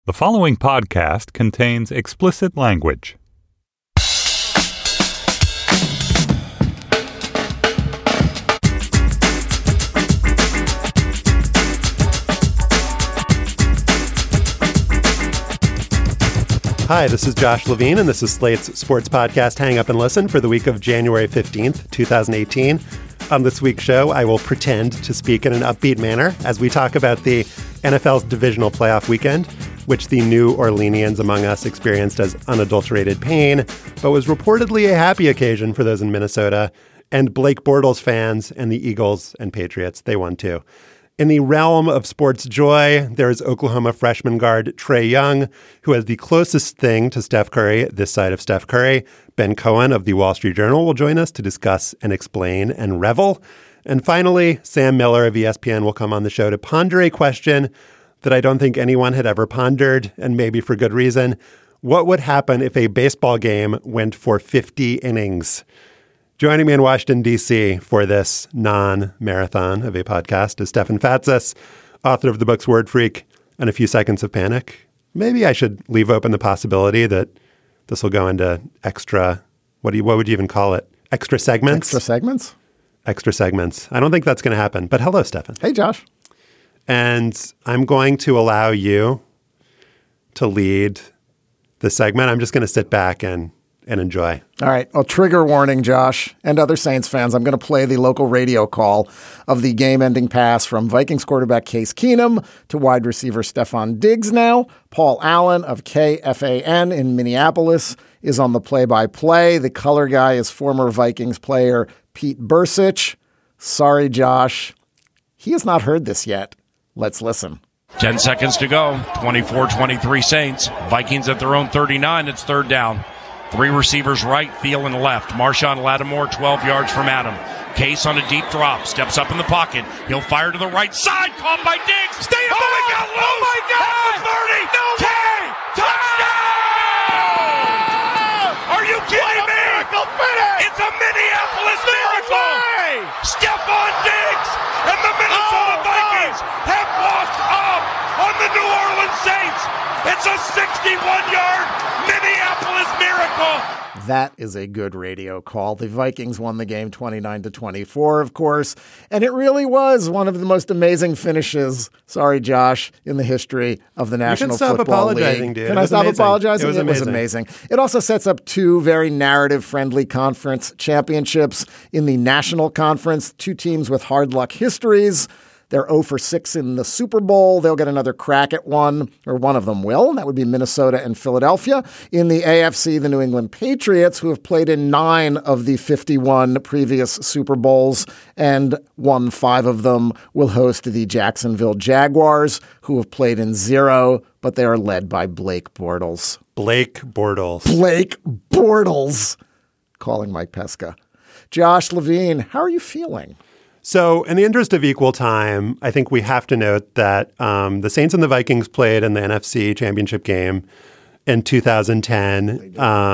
The following podcast contains explicit language. Hi, this is Josh Levine, and this is Slate's sports podcast, Hang Up and Listen, for the week of January 15th, 2018. On this week's show, I will pretend to speak in an upbeat manner as we talk about the NFL's divisional playoff weekend, which the New Orleanians among us experienced as unadulterated pain, but was reportedly a happy occasion for those in Minnesota, and Blake Bortles fans and the Eagles and Patriots. They won too. In the realm of sports joy, there is Oklahoma freshman guard Trae Young, who has the closest thing to Steph Curry this side of Steph Curry. Ben Cohen of the Wall Street Journal will join us to discuss and explain and revel. And finally, Sam Miller of ESPN will come on the show to ponder a question that I don't think anyone had ever pondered, and maybe for good reason. What would happen if a baseball game went for 50 innings? Joining me in Washington, D.C. for this non-marathon of a podcast is Stefan Fatsis, author of the books Word Freak and A Few Seconds of Panic. Maybe I should leave open the possibility that this will go into extra, what would you even call it? Extra segments? Extra segments? Extra segments. I don't think that's going to happen. But hello, Stefan. Hey, Josh. And I'm going to allow you to lead the segment. I'm just going to sit back and enjoy. All right. Well, trigger warning, Josh, and other Saints fans. I'm going to play the local radio call of the game-ending pass from Vikings quarterback Case Keenum to wide receiver Stefon Diggs now. Paul Allen of KFAN in Minneapolis is on the play-by-play. The color guy is former Vikings player Pete Bursich. Sorry, Josh. He has not heard this yet. Let's listen. 10 seconds to go. 24-23 Saints. Vikings at their own 39. It's third down. Three receivers right, Thielen left. Marshawn Lattimore 12 yards from Adam. Case on a deep drop. Steps up in the pocket. He'll fire to the right side. Caught by Diggs. Stay up. Oh, my God. Loose. Oh, my God. 30. No way. Touchdown. Are you kidding me? Miracle finish. It's a Minneapolis miracle. Stefon Diggs and the Minnesota Vikings have walked up on the New Orleans Saints. It's a 61-yard Minneapolis miracle. That is a good radio call. The Vikings won the game 29-24, of course, and it really was one of the most amazing finishes, sorry, Josh, in the history of the National Football League. You can stop apologizing, dude. Can I stop apologizing? It was amazing. It also sets up two very narrative-friendly conference championships in the National Conference, two teams with hard luck histories. They're 0-6 in the Super Bowl. They'll get another crack at one, or one of them will. That would be Minnesota and Philadelphia. In the AFC, the New England Patriots, who have played in 9 of the 51 previous Super Bowls and won 5 of them, will host the Jacksonville Jaguars, who have played in 0, but they are led by Blake Bortles. Blake Bortles. Blake Bortles. Calling Mike Pesca. Josh Levine, how are you feeling? So in the interest of equal time, I think we have to note that the Saints and the Vikings played in the NFC Championship game in 2010. It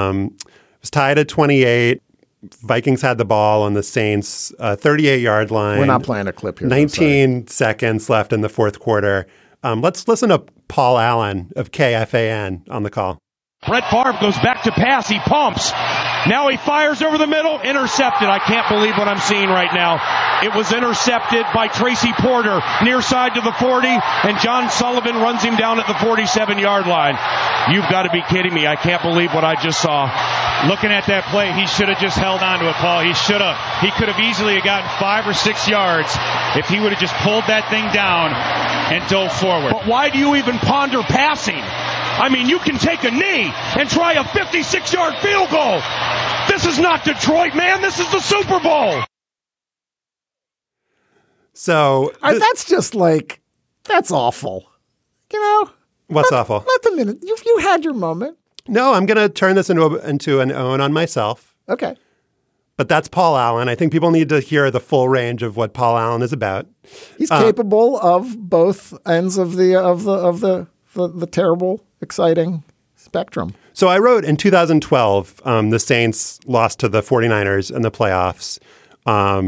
was tied at 28. Vikings had the ball on the Saints' 38-yard line. We're not playing a clip here. 19 seconds left in the fourth quarter. Let's listen to Paul Allen of KFAN on the call. Brett Favre goes back to pass. He pumps. Now he fires over the middle. Intercepted. I can't believe what I'm seeing right now. It was intercepted by Tracy Porter near side to the 40, and John Sullivan runs him down at the 47-yard line. You've got to be kidding me. I can't believe what I just saw. Looking at that play, he should have just held on to it, Paul. He should have. He could have easily gotten 5 or 6 yards if he would have just pulled that thing down and dove forward. But why do you even ponder passing? I mean, you can take a knee and try a 56-yard field goal. This is not Detroit, man. This is the Super Bowl. So that's just like, that's awful. You know? What's awful? Let the minute. You had your moment. No, I'm going to turn this into an own on myself. Okay. But that's Paul Allen. I think people need to hear the full range of what Paul Allen is about. He's capable of both ends of the terrible, exciting spectrum. So I wrote in 2012, the Saints lost to the 49ers in the playoffs.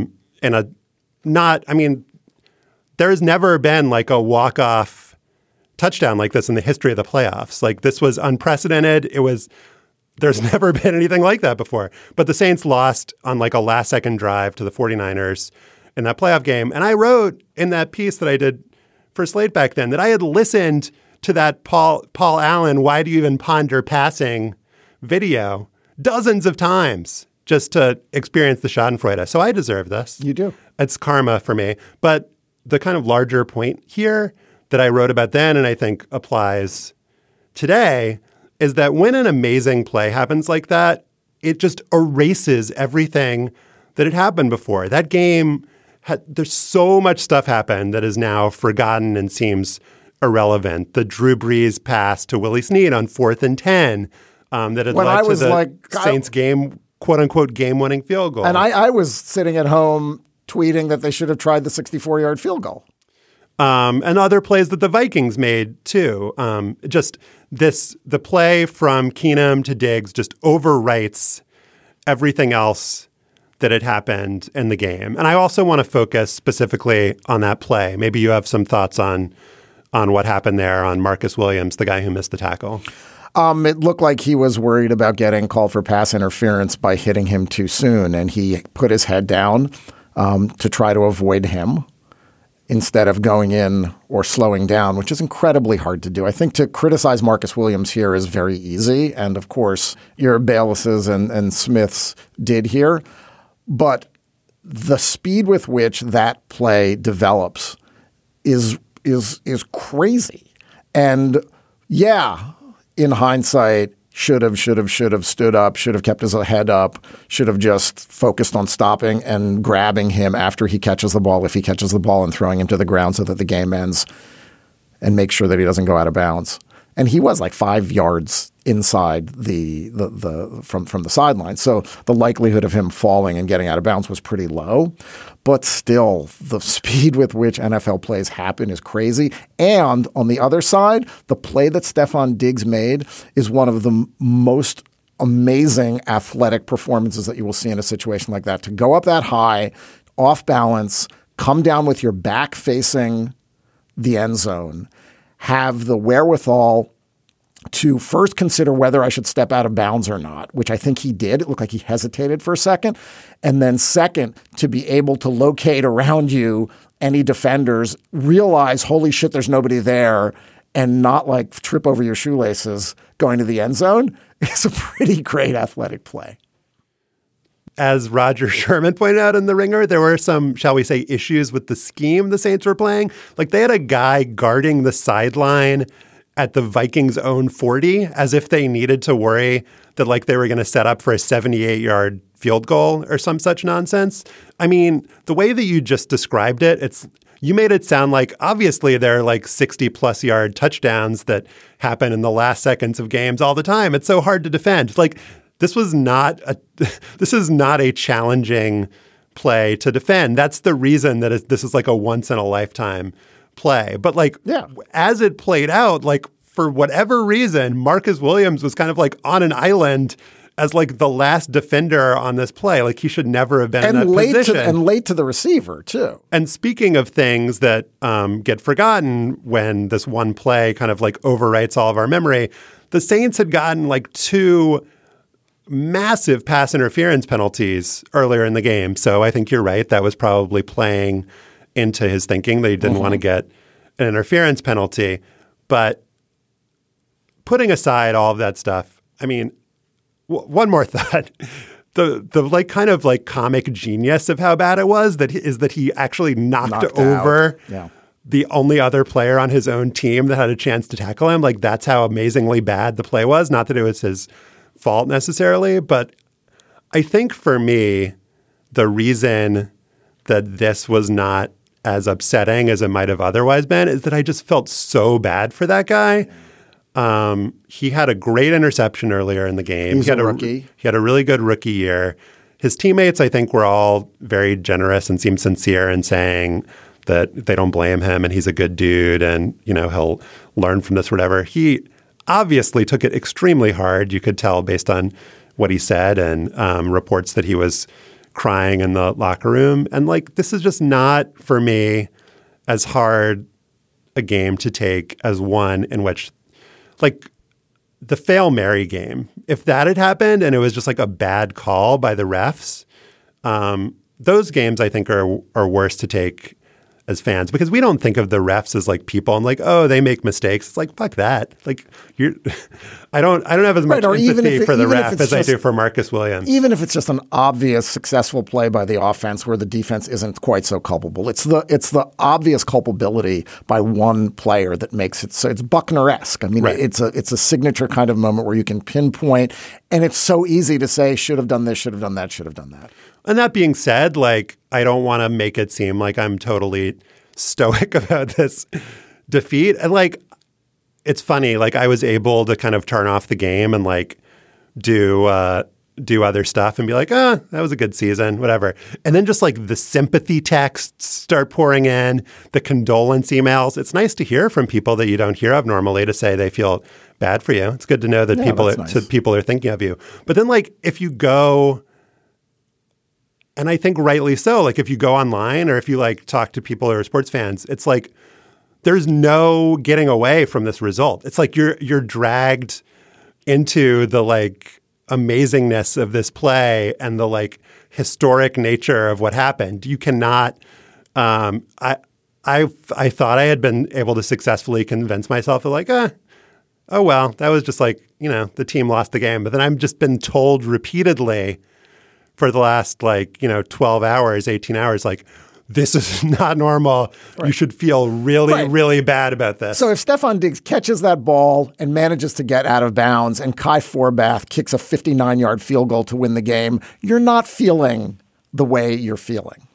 There's never been like a walk-off touchdown like this in the history of the playoffs. Like, this was unprecedented. There's never been anything like that before. But the Saints lost on like a last-second drive to the 49ers in that playoff game. And I wrote in that piece that I did for Slate back then that I had listened to that Paul Allen, Why Do You Even Ponder Passing video dozens of times just to experience the schadenfreude. So I deserve this. You do. It's karma for me. But the kind of larger point here that I wrote about then and I think applies today is that when an amazing play happens like that, it just erases everything that had happened before. That game, there's so much stuff happened that is now forgotten and seems irrelevant. The Drew Brees pass to Willie Snead on 4th and 10 that had led to the Saints game, quote-unquote, game-winning field goal. And I was sitting at home tweeting that they should have tried the 64-yard field goal. And other plays that the Vikings made, too. The play from Keenum to Diggs just overwrites everything else that had happened in the game. And I also want to focus specifically on that play. Maybe you have some thoughts on what happened there on Marcus Williams, the guy who missed the tackle. It looked like he was worried about getting called for pass interference by hitting him too soon, and he put his head down to try to avoid him instead of going in or slowing down, which is incredibly hard to do. I think to criticize Marcus Williams here is very easy, and of course, your Baylesses and Smiths did here. But the speed with which that play develops is crazy. And yeah, in hindsight, should have stood up, should have kept his head up, should have just focused on stopping and grabbing him after he catches the ball, if he catches the ball, and throwing him to the ground so that the game ends and make sure that he doesn't go out of bounds. And he was like 5 yards inside from the sideline. So the likelihood of him falling and getting out of bounds was pretty low. But still, the speed with which NFL plays happen is crazy. And on the other side, the play that Stefon Diggs made is one of the most amazing athletic performances that you will see in a situation like that. To go up that high, off balance, come down with your back facing the end zone, have the wherewithal to first consider whether I should step out of bounds or not, which I think he did. It looked like he hesitated for a second. And then second, to be able to locate around you any defenders, realize, holy shit, there's nobody there, and not like trip over your shoelaces going to the end zone. It's a pretty great athletic play. As Roger Sherman pointed out in The Ringer, there were some, shall we say, issues with the scheme the Saints were playing. Like, they had a guy guarding the sideline at the Vikings' own 40 as if they needed to worry that like they were going to set up for a 78-yard field goal or some such nonsense. I mean, the way that you just described it, you made it sound like obviously there are like 60-plus yard touchdowns that happen in the last seconds of games all the time. It's so hard to defend. Like, this is not a challenging play to defend. That's the reason that this is like a once in a lifetime play. But like, as it played out, like for whatever reason, Marcus Williams was kind of like on an island as like the last defender on this play. Like, he should never have been in that position. And late to the receiver too. And speaking of things that get forgotten when this one play kind of like overwrites all of our memory, the Saints had gotten like 2 massive pass interference penalties earlier in the game. So I think you're right. That was probably playing into his thinking that he didn't want to get an interference penalty. But putting aside all of that stuff, I mean, one more thought. The like kind of like comic genius of how bad it was is that he actually knocked over the only other player on his own team that had a chance to tackle him. Like, that's how amazingly bad the play was. Not that it was his fault necessarily, but I think for me, the reason that this was not as upsetting as it might have otherwise been is that I just felt so bad for that guy. He had a great interception earlier in the game. He's a rookie. He had a really good rookie year. His teammates, I think, were all very generous and seemed sincere in saying that they don't blame him and he's a good dude and, you know, he'll learn from this, whatever. He obviously took it extremely hard. You could tell based on what he said and reports that he was crying in the locker room. And like, this is just not for me as hard a game to take as one in which, like, the Fail Mary game, if that had happened and it was just like a bad call by the refs, those games I think are worse to take as fans, because we don't think of the refs as like people and like, oh, they make mistakes. It's like, fuck that. Like I don't have as much empathy for the ref as I do for Marcus Williams. Even if it's just an obvious successful play by the offense where the defense isn't quite so culpable. It's the obvious culpability by one player that makes it so it's Buckner-esque. I mean, right. It's a signature kind of moment where you can pinpoint, and it's so easy to say, should have done this, should have done that, should have done that. And that being said, like, I don't want to make it seem like I'm totally stoic about this defeat. And like, it's funny, like I was able to kind of turn off the game and like do other stuff and be like, that was a good season, whatever. And then just like the sympathy texts start pouring in, the condolence emails. It's nice to hear from people that you don't hear of normally to say they feel bad for you. It's good to know that people are thinking of you. But then like if you go, and I think rightly so, like if you go online or if you like talk to people who are sports fans, it's like there's no getting away from this result. It's like you're dragged into the like amazingness of this play and the like historic nature of what happened. You cannot. I thought I had been able to successfully convince myself of like, oh well, that was just like, the team lost the game. But then I've just been told repeatedly for the last 12 hours, 18 hours, like, this is not normal. Right. You should feel really, really bad about this. So if Stefon Diggs catches that ball and manages to get out of bounds and Kai Forbath kicks a 59-yard field goal to win the game, you're not feeling the way you're feeling.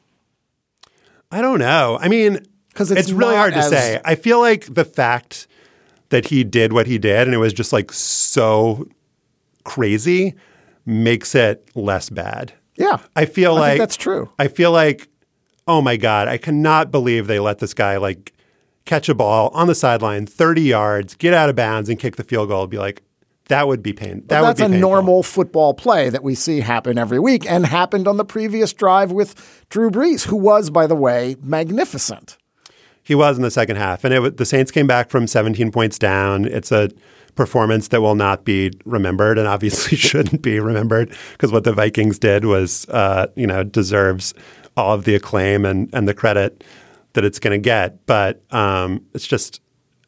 I don't know. I mean, because it's really hard to say. I feel like the fact that he did what he did and it was just like so crazy makes it less bad. Yeah. I think that's true. I feel like, oh my God, I cannot believe they let this guy like catch a ball on the sideline, 30 yards, get out of bounds and kick the field goal and be like, that would be painful. That's a normal football play that we see happen every week and happened on the previous drive with Drew Brees, who was, by the way, magnificent. He was in the second half. And the Saints came back from 17 points down. It's a performance that will not be remembered and obviously shouldn't be remembered because what the Vikings did was, deserves all of the acclaim and the credit that it's going to get. But it's just,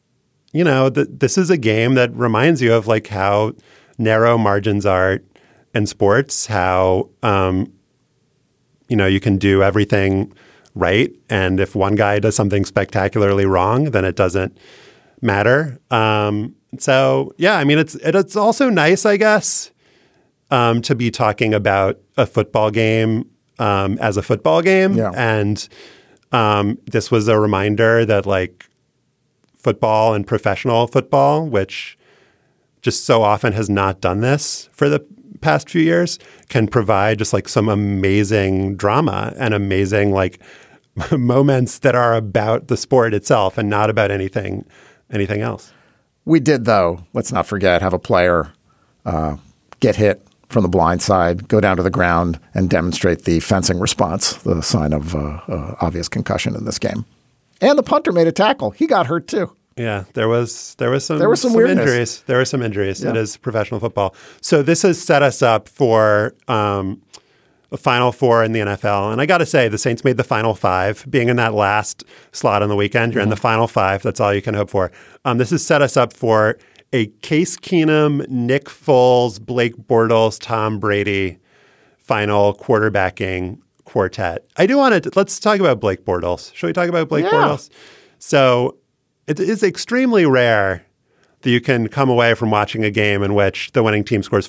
this is a game that reminds you of like how narrow margins are in sports, how, you can do everything right. And if one guy does something spectacularly wrong, then it doesn't matter. So, yeah, I mean, it's also nice, I guess, to be talking about a football game as a football game. Yeah. And this was a reminder that, like, football and professional football, which just so often has not done this for the past few years, can provide just, like, some amazing drama and amazing, like, moments that are about the sport itself and not about anything else. We did, though, let's not forget, have a player get hit from the blind side, go down to the ground, and demonstrate the fencing response, the sign of obvious concussion in this game. And the punter made a tackle. He got hurt, too. Yeah, there was some injuries. There were some injuries. Yeah. It is professional football. So this has set us up for a Final Four in the NFL. And I got to say, the Saints made the Final Five. Being in that last slot on the weekend, you're in the Final Five. That's all you can hope for. This has set us up for a Case Keenum, Nick Foles, Blake Bortles, Tom Brady final quarterbacking quartet. I do want to – let's talk about Blake Bortles. Shall we talk about Blake Bortles? So it is extremely rare that you can come away from watching a game in which the winning team scores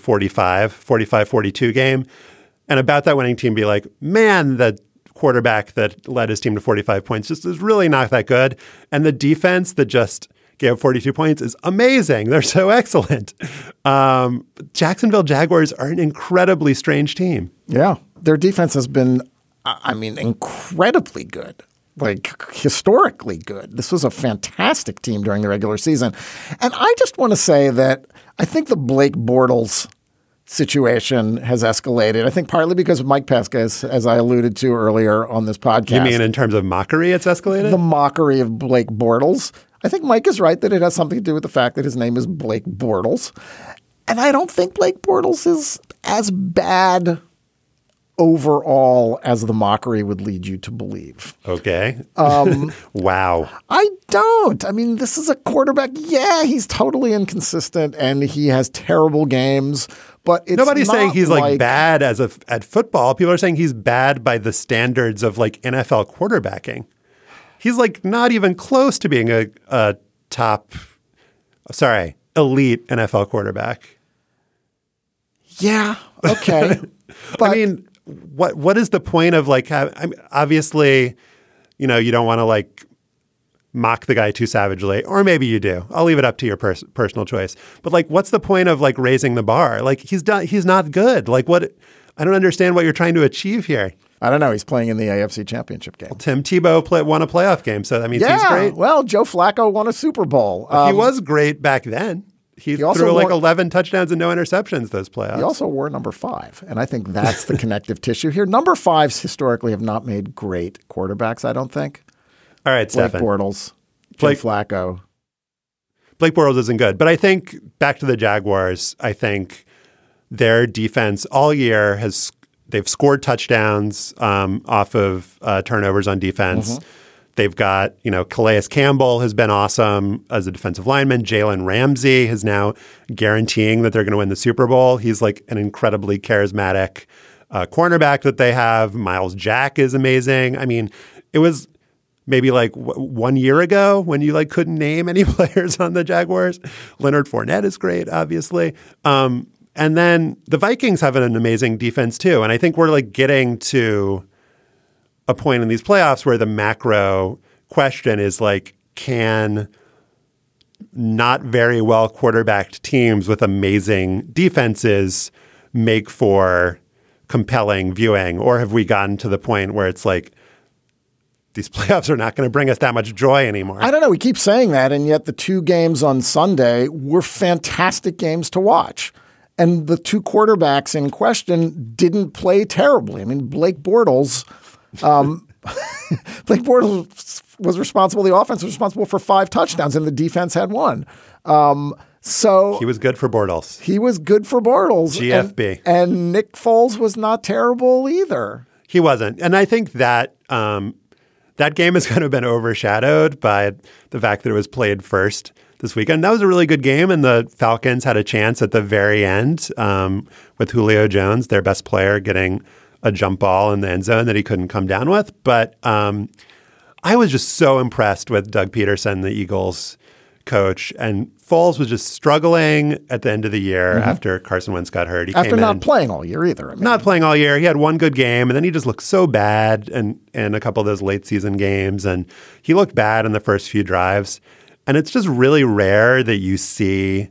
45-42 game, and about that winning team be like, man, the quarterback that led his team to 45 points just is really not that good. And the defense that just gave 42 points is amazing. They're so excellent. Jacksonville Jaguars are an incredibly strange team. Yeah. Their defense has been, incredibly good. Like, historically good. This was a fantastic team during the regular season. And I just want to say that I think the Blake Bortles situation has escalated. I think partly because of Mike Pesca, as I alluded to earlier on this podcast. You mean in terms of mockery it's escalated? The mockery of Blake Bortles. I think Mike is right that it has something to do with the fact that his name is Blake Bortles. And I don't think Blake Bortles is as bad overall as the mockery would lead you to believe. Okay. Wow. I don't. I mean, this is a quarterback. Yeah, he's totally inconsistent and he has terrible games, but it's nobody's not saying he's like bad at football. People are saying he's bad by the standards of like NFL quarterbacking. He's like not even close to being a elite NFL quarterback. Yeah. Okay. But I mean, what is the point of like, obviously, you know, you don't want to like mock the guy too savagely, or maybe you do. I'll leave it up to your personal choice. But like, what's the point of like raising the bar? Like he's not good. Like what? I don't understand what you're trying to achieve here. I don't know. He's playing in the AFC Championship game. Well, Tim Tebow won a playoff game, so that means he's great. Well, Joe Flacco won a Super Bowl. He was great back then. He threw like 11 touchdowns and no interceptions those playoffs. He also wore number 5, and I think that's the connective tissue here. Number 5s historically have not made great quarterbacks, I don't think. All right, Stefan. Blake Bortles, Joe Flacco. Blake Bortles isn't good, but I think back to the Jaguars, I think their defense all year they've scored touchdowns off of turnovers on defense. Mm-hmm. They've got, Calais Campbell has been awesome as a defensive lineman. Jalen Ramsey is now guaranteeing that they're going to win the Super Bowl. He's like an incredibly charismatic cornerback that they have. Miles Jack is amazing. I mean, it was maybe like 1 year ago when you like couldn't name any players on the Jaguars. Leonard Fournette is great, obviously. And then the Vikings have an amazing defense too. And I think we're like getting to a point in these playoffs where the macro question is like, can not very well quarterbacked teams with amazing defenses make for compelling viewing? Or have we gotten to the point where it's like, these playoffs are not going to bring us that much joy anymore? I don't know. We keep saying that, and yet the 2 games on Sunday were fantastic games to watch. And the 2 quarterbacks in question didn't play terribly. I mean, Blake Bortles was responsible. The offense was responsible for 5 touchdowns, and the defense had 1. So he was good for Bortles. He was good for Bortles. GFB. And Nick Foles was not terrible either. He wasn't. And I think that that game has kind of been overshadowed by the fact that it was played first this weekend. That was a really good game, and the Falcons had a chance at the very end with Julio Jones, their best player, getting a jump ball in the end zone that he couldn't come down with. But I was just so impressed with Doug Peterson, the Eagles coach, and Foles was just struggling at the end of the year after Carson Wentz got hurt. After not playing all year either. Not playing all year. He had 1 good game, and then he just looked so bad in a couple of those late season games, and he looked bad in the first few drives. And it's just really rare that you see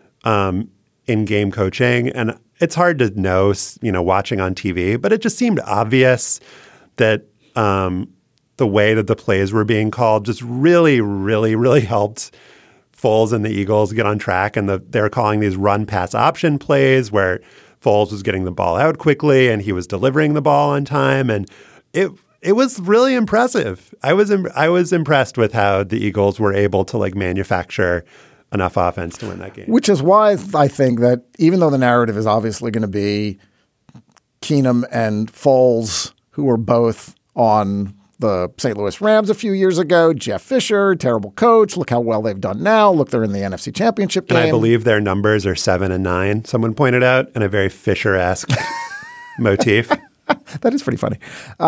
in-game coaching, and it's hard to know, watching on TV, but it just seemed obvious that the way that the plays were being called just really, really, really helped Foles and the Eagles get on track. And they were calling these run-pass option plays where Foles was getting the ball out quickly and he was delivering the ball on time. And it was really impressive. I was impressed with how the Eagles were able to like manufacture enough offense to win that game. Which is why I think that even though the narrative is obviously going to be Keenum and Foles, who were both on the St. Louis Rams a few years ago, Jeff Fisher, terrible coach. Look how well they've done now. Look, they're in the NFC Championship game. And I believe their numbers are 7 and 9, someone pointed out, in a very Fisher-esque motif. That is pretty funny.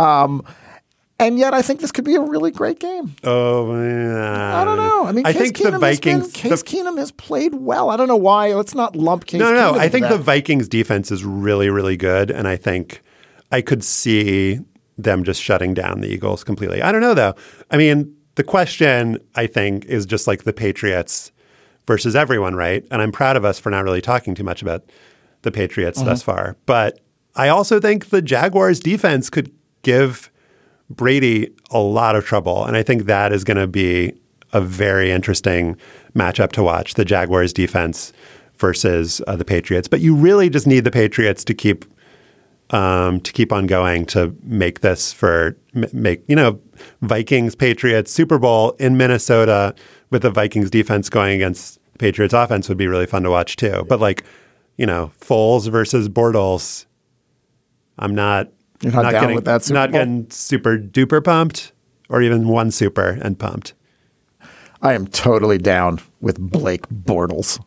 And yet I think this could be a really great game. Oh, I don't know. I mean, Case Keenum has played well. I don't know why. Let's not lump Case Keenum. No. I think the Vikings defense is really, really good. And I think I could see them just shutting down the Eagles completely. I don't know, though. I mean, the question, I think, is just like the Patriots versus everyone, right? And I'm proud of us for not really talking too much about the Patriots thus far. But I also think the Jaguars defense could give Brady a lot of trouble. And I think that is going to be a very interesting matchup to watch, the Jaguars defense versus the Patriots. But you really just need the Patriots to keep to keep on going to make this Vikings, Patriots, Super Bowl in Minnesota with the Vikings defense going against the Patriots offense would be really fun to watch too. But Foles versus Bortles, I'm not down with that Super Bowl? Getting super duper pumped or even one super and pumped. I am totally down with Blake Bortles.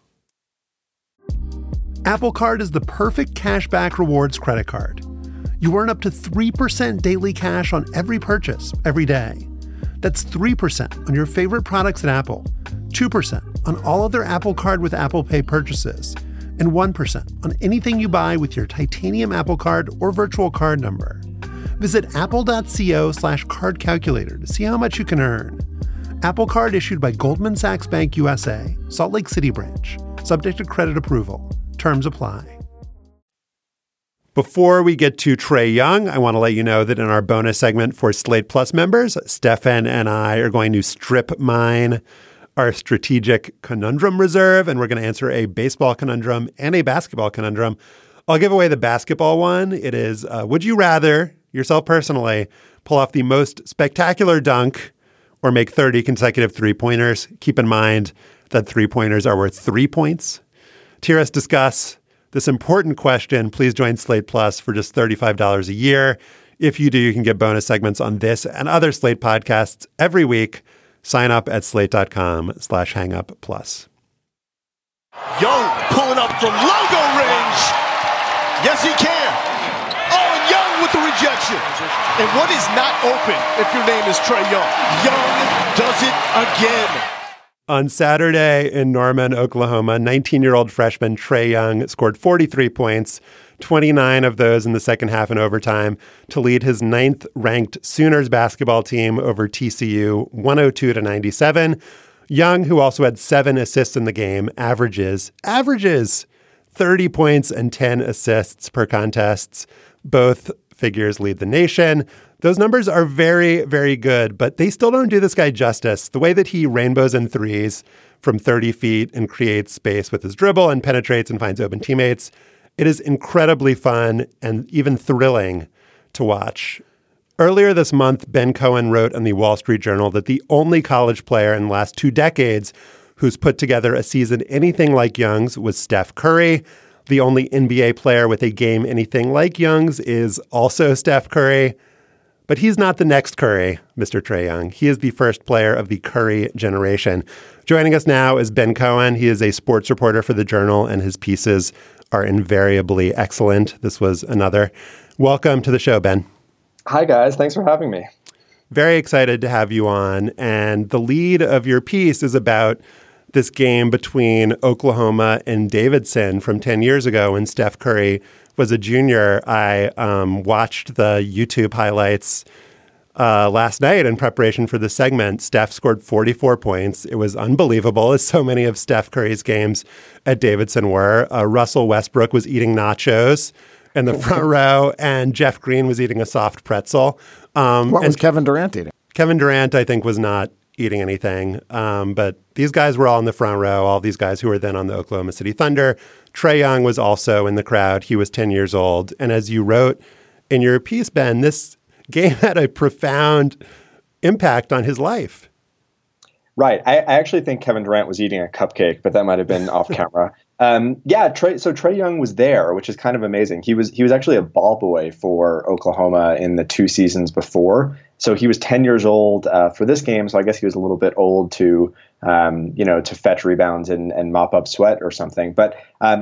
Apple Card is the perfect cashback rewards credit card. You earn up to 3% daily cash on every purchase every day. That's 3% on your favorite products at Apple, 2% on all other Apple Card with Apple Pay purchases, and 1% on anything you buy with your titanium Apple Card or virtual card number. Visit apple.co/card calculator to see how much you can earn. Apple Card issued by Goldman Sachs Bank USA, Salt Lake City branch. Subject to credit approval. Terms apply. Before we get to Trae Young, I want to let you know that in our bonus segment for Slate Plus members, Stefan and I are going to strip mine our strategic conundrum reserve, and we're going to answer a baseball conundrum and a basketball conundrum. I'll give away the basketball one. It is, would you rather, yourself personally, pull off the most spectacular dunk or make 30 consecutive three-pointers? Keep in mind that three-pointers are worth 3 points. To hear us discuss this important question, please join Slate Plus for just $35 a year. If you do, you can get bonus segments on this and other Slate podcasts every week. Sign up at slate.com/hangupplus. Young pulling up from logo range. Yes, he can. Oh, and Young with the rejection. And what is not open if your name is Trae Young? Young does it again. On Saturday in Norman, Oklahoma, 19-year-old freshman Trae Young scored 43 points, 29 of those in the second half and overtime, to lead his 9th-ranked Sooners basketball team over TCU 102-97. Young, who also had 7 assists in the game, averages 30 points and 10 assists per contests. Both figures lead the nation. Those numbers are very, very good, but they still don't do this guy justice. The way that he rainbows in threes from 30 feet and creates space with his dribble and penetrates and finds open teammates, it is incredibly fun and even thrilling to watch. Earlier this month, Ben Cohen wrote in the Wall Street Journal that the only college player in the last 2 decades who's put together a season anything like Young's was Steph Curry. The only NBA player with a game anything like Young's is also Steph Curry. But he's not the next Curry, Mr. Trae Young. He is the first player of the Curry generation. Joining us now is Ben Cohen. He is a sports reporter for The Journal, and his pieces are invariably excellent. This was another. Welcome to the show, Ben. Hi, guys. Thanks for having me. Very excited to have you on. And the lead of your piece is about this game between Oklahoma and Davidson from 10 years ago when Steph Curry was a junior. I watched the YouTube highlights last night in preparation for the segment. Steph scored 44 points. It was unbelievable, as so many of Steph Curry's games at Davidson were. Russell Westbrook was eating nachos in the front row, and Jeff Green was eating a soft pretzel. What was Kevin Durant eating? Kevin Durant, I think, was not eating anything. But these guys were all in the front row, all these guys who were then on the Oklahoma City Thunder. Trae Young was also in the crowd. He was 10 years old. And as you wrote in your piece, Ben, this game had a profound impact on his life. Right. I actually think Kevin Durant was eating a cupcake, but that might have been off camera. Trae Young was there, which is kind of amazing. He was actually a ball boy for Oklahoma in the 2 seasons before. So he was 10 years old for this game. So I guess he was a little bit old to fetch rebounds and mop up sweat or something. But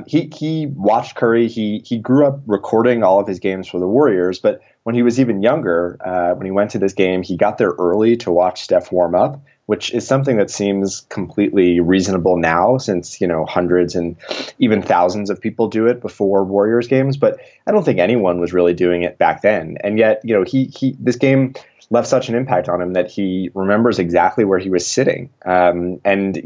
he watched Curry. He grew up recording all of his games for the Warriors. But when he was even younger, when he went to this game, he got there early to watch Steph warm up, which is something that seems completely reasonable now, since, hundreds and even thousands of people do it before Warriors games. But I don't think anyone was really doing it back then. And yet, this game left such an impact on him that he remembers exactly where he was sitting. I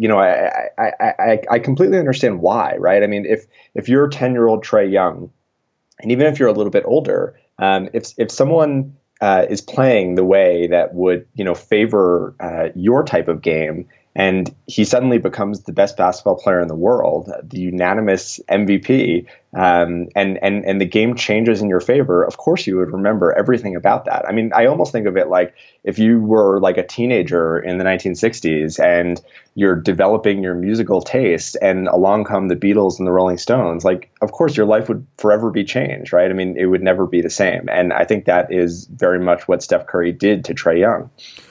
completely understand why, right? I mean, if you're 10-year-old Trae Young, and even if you're a little bit older, if someone is playing the way that would, favor your type of game, And he suddenly becomes the best basketball player in the world, the unanimous MVP, and the game changes in your favor. Of course, you would remember everything about that. I mean, I almost think of it like if you were like a teenager in the 1960s and you're developing your musical taste and along come the Beatles and the Rolling Stones, like, of course, your life would forever be changed, right? I mean, it would never be the same. And I think that is very much what Steph Curry did to Trae Young.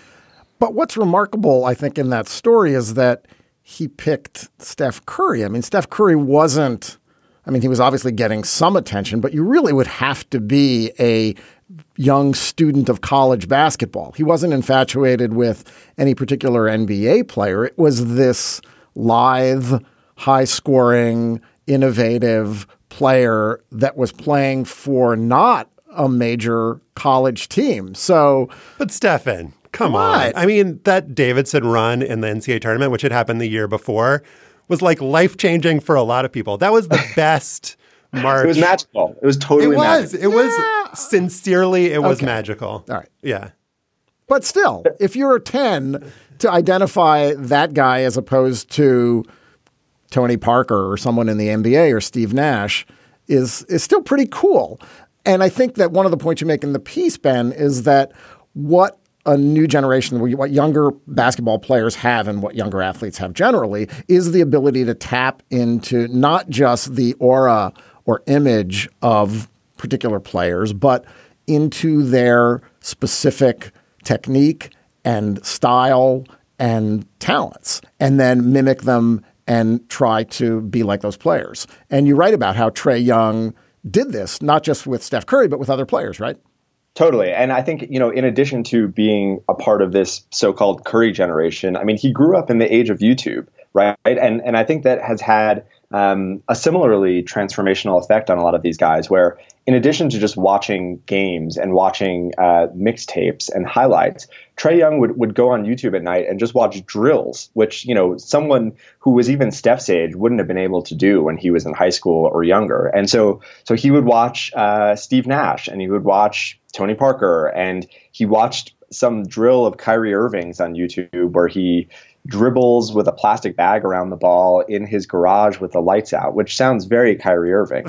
But what's remarkable, I think, in that story is that he picked Steph Curry. I mean, Steph Curry wasn't, I mean, he was obviously getting some attention, but you really would have to be a young student of college basketball. He wasn't infatuated with any particular NBA player. It was this lithe, high-scoring, innovative player that was playing for not a major college team. So, but Stephen, come on. I mean, that Davidson run in the NCAA tournament, which had happened the year before, was like life-changing for a lot of people. That was the best March. It was magical. It was totally magical. It was sincerely, it was magical. All right. Yeah. But still, if you're a 10, to identify that guy as opposed to Tony Parker or someone in the NBA or Steve Nash is still pretty cool. And I think that one of the points you make in the piece, Ben, is that what a new generation, what younger basketball players have and what younger athletes have generally is the ability to tap into not just the aura or image of particular players, but into their specific technique and style and talents, and then mimic them and try to be like those players. And you write about how Trae Young did this, not just with Steph Curry, but with other players, right? Totally. And I think, in addition to being a part of this so-called Curry generation, I mean, he grew up in the age of YouTube, right? And I think that has had a similarly transformational effect on a lot of these guys, where in addition to just watching games and watching mixtapes and highlights, Trae Young would go on YouTube at night and just watch drills, which, someone who was even Steph's age wouldn't have been able to do when he was in high school or younger. And so he would watch Steve Nash, and he would watch Tony Parker, and he watched some drill of Kyrie Irving's on YouTube where he dribbles with a plastic bag around the ball in his garage with the lights out, which sounds very Kyrie Irving.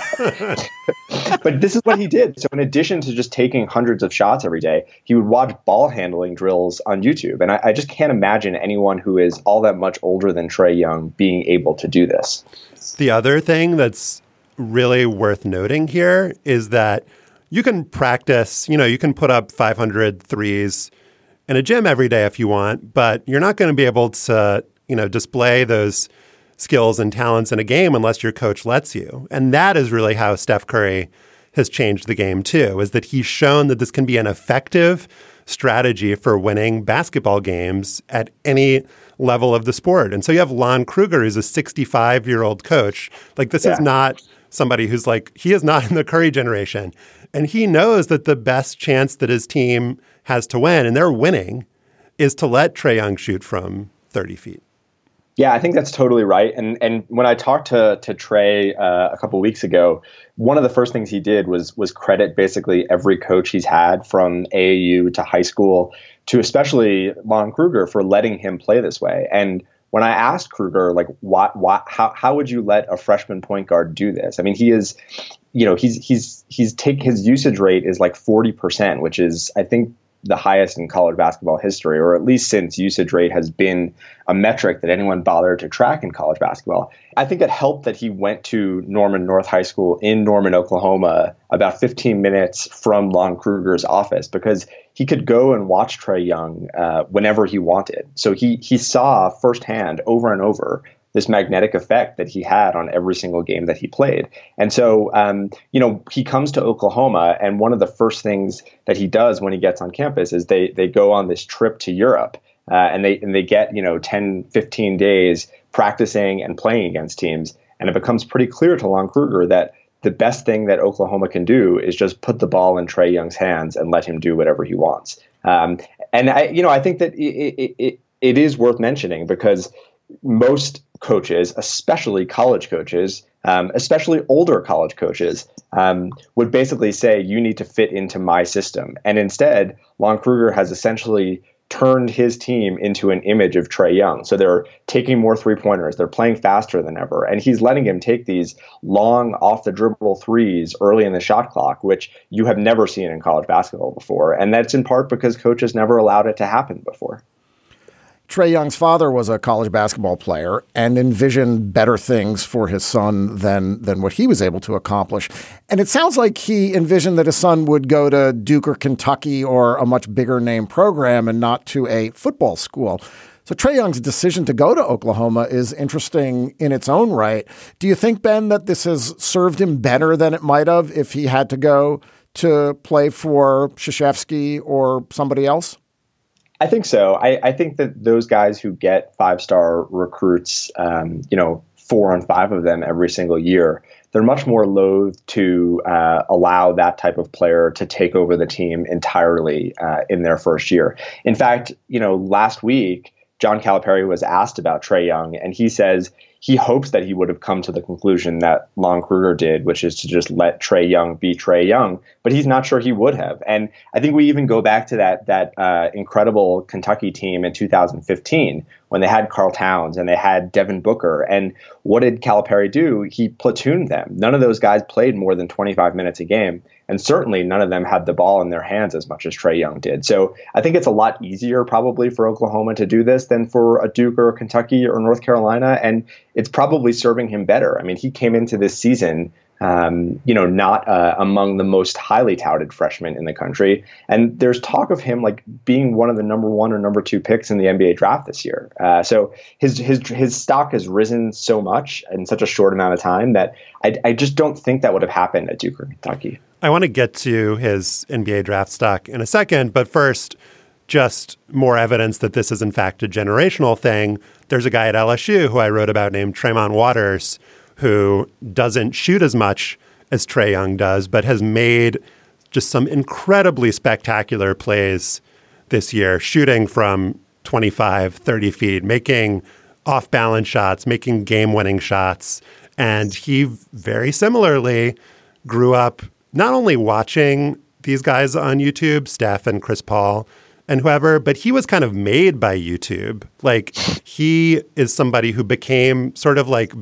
But this is what he did. So in addition to just taking hundreds of shots every day, he would watch ball handling drills on YouTube. And I just can't imagine anyone who is all that much older than Trae Young being able to do this. The other thing that's really worth noting here is that you can practice, you can put up 500 threes in a gym every day if you want, but you're not going to be able to, display those skills and talents in a game unless your coach lets you. And that is really how Steph Curry has changed the game too, is that he's shown that this can be an effective strategy for winning basketball games at any level of the sport. And so you have Lon Kruger, who's a 65-year-old coach. Like, this is not somebody who's he is not in the Curry generation. And he knows that the best chance that his team has to win, and they're winning, is to let Trae Young shoot from 30 feet. Yeah, I think that's totally right. And when I talked to Trae a couple of weeks ago, one of the first things he did was credit basically every coach he's had from AAU to high school to especially Lon Kruger for letting him play this way. And when I asked Kruger, how would you let a freshman point guard do this? I mean, he is, his usage rate is like 40%, which is, I think, the highest in college basketball history, or at least since usage rate has been a metric that anyone bothered to track in college basketball. I think it helped that he went to Norman North High School in Norman, Oklahoma, about 15 minutes from Lon Kruger's office, because he could go and watch Trae Young whenever he wanted. So he saw firsthand over and over this magnetic effect that he had on every single game that he played. And so, he comes to Oklahoma, and one of the first things that he does when he gets on campus is they go on this trip to Europe, and they get, 10, 15 days practicing and playing against teams. And it becomes pretty clear to Lon Kruger that the best thing that Oklahoma can do is just put the ball in Trae Young's hands and let him do whatever he wants. And I think that it is worth mentioning, because most coaches, especially college coaches, especially older college coaches, would basically say, you need to fit into my system. And instead, Lon Kruger has essentially turned his team into an image of Trae Young. So they're taking more three-pointers. They're playing faster than ever. And he's letting him take these long off-the-dribble threes early in the shot clock, which you have never seen in college basketball before. And that's in part because coaches never allowed it to happen before. Trae Young's father was a college basketball player and envisioned better things for his son than what he was able to accomplish. And it sounds like he envisioned that his son would go to Duke or Kentucky or a much bigger name program and not to a football school. So Trae Young's decision to go to Oklahoma is interesting in its own right. Do you think, Ben, that this has served him better than it might have if he had to go to play for Krzyzewski or somebody else? I think so. I think that those guys who get 5-star recruits, 4 on 5 of them every single year, they're much more loath to allow that type of player to take over the team entirely in their first year. In fact, last week, John Calipari was asked about Trae Young, and he says he hopes that he would have come to the conclusion that Lon Kruger did, which is to just let Trae Young be Trae Young, but he's not sure he would have. And I think we even go back to that incredible Kentucky team in 2015 when they had Karl Towns and they had Devin Booker. And what did Calipari do? He platooned them. None of those guys played more than 25 minutes a game. And certainly none of them had the ball in their hands as much as Trae Young did. So I think it's a lot easier probably for Oklahoma to do this than for a Duke or a Kentucky or North Carolina. And it's probably serving him better. I mean, he came into this season not among the most highly touted freshmen in the country. And there's talk of him like being one of the number 1 or number 2 picks in the NBA draft this year. So his stock has risen so much in such a short amount of time that I just don't think that would have happened at Duke or Kentucky. I want to get to his NBA draft stock in a second, but first, just more evidence that this is in fact a generational thing. There's a guy at LSU who I wrote about named Tremont Waters, who doesn't shoot as much as Trae Young does, but has made just some incredibly spectacular plays this year, shooting from 25, 30 feet, making off-balance shots, making game-winning shots. And he very similarly grew up not only watching these guys on YouTube, Steph and Chris Paul and whoever, but he was kind of made by YouTube. Like, he is somebody who became sort of like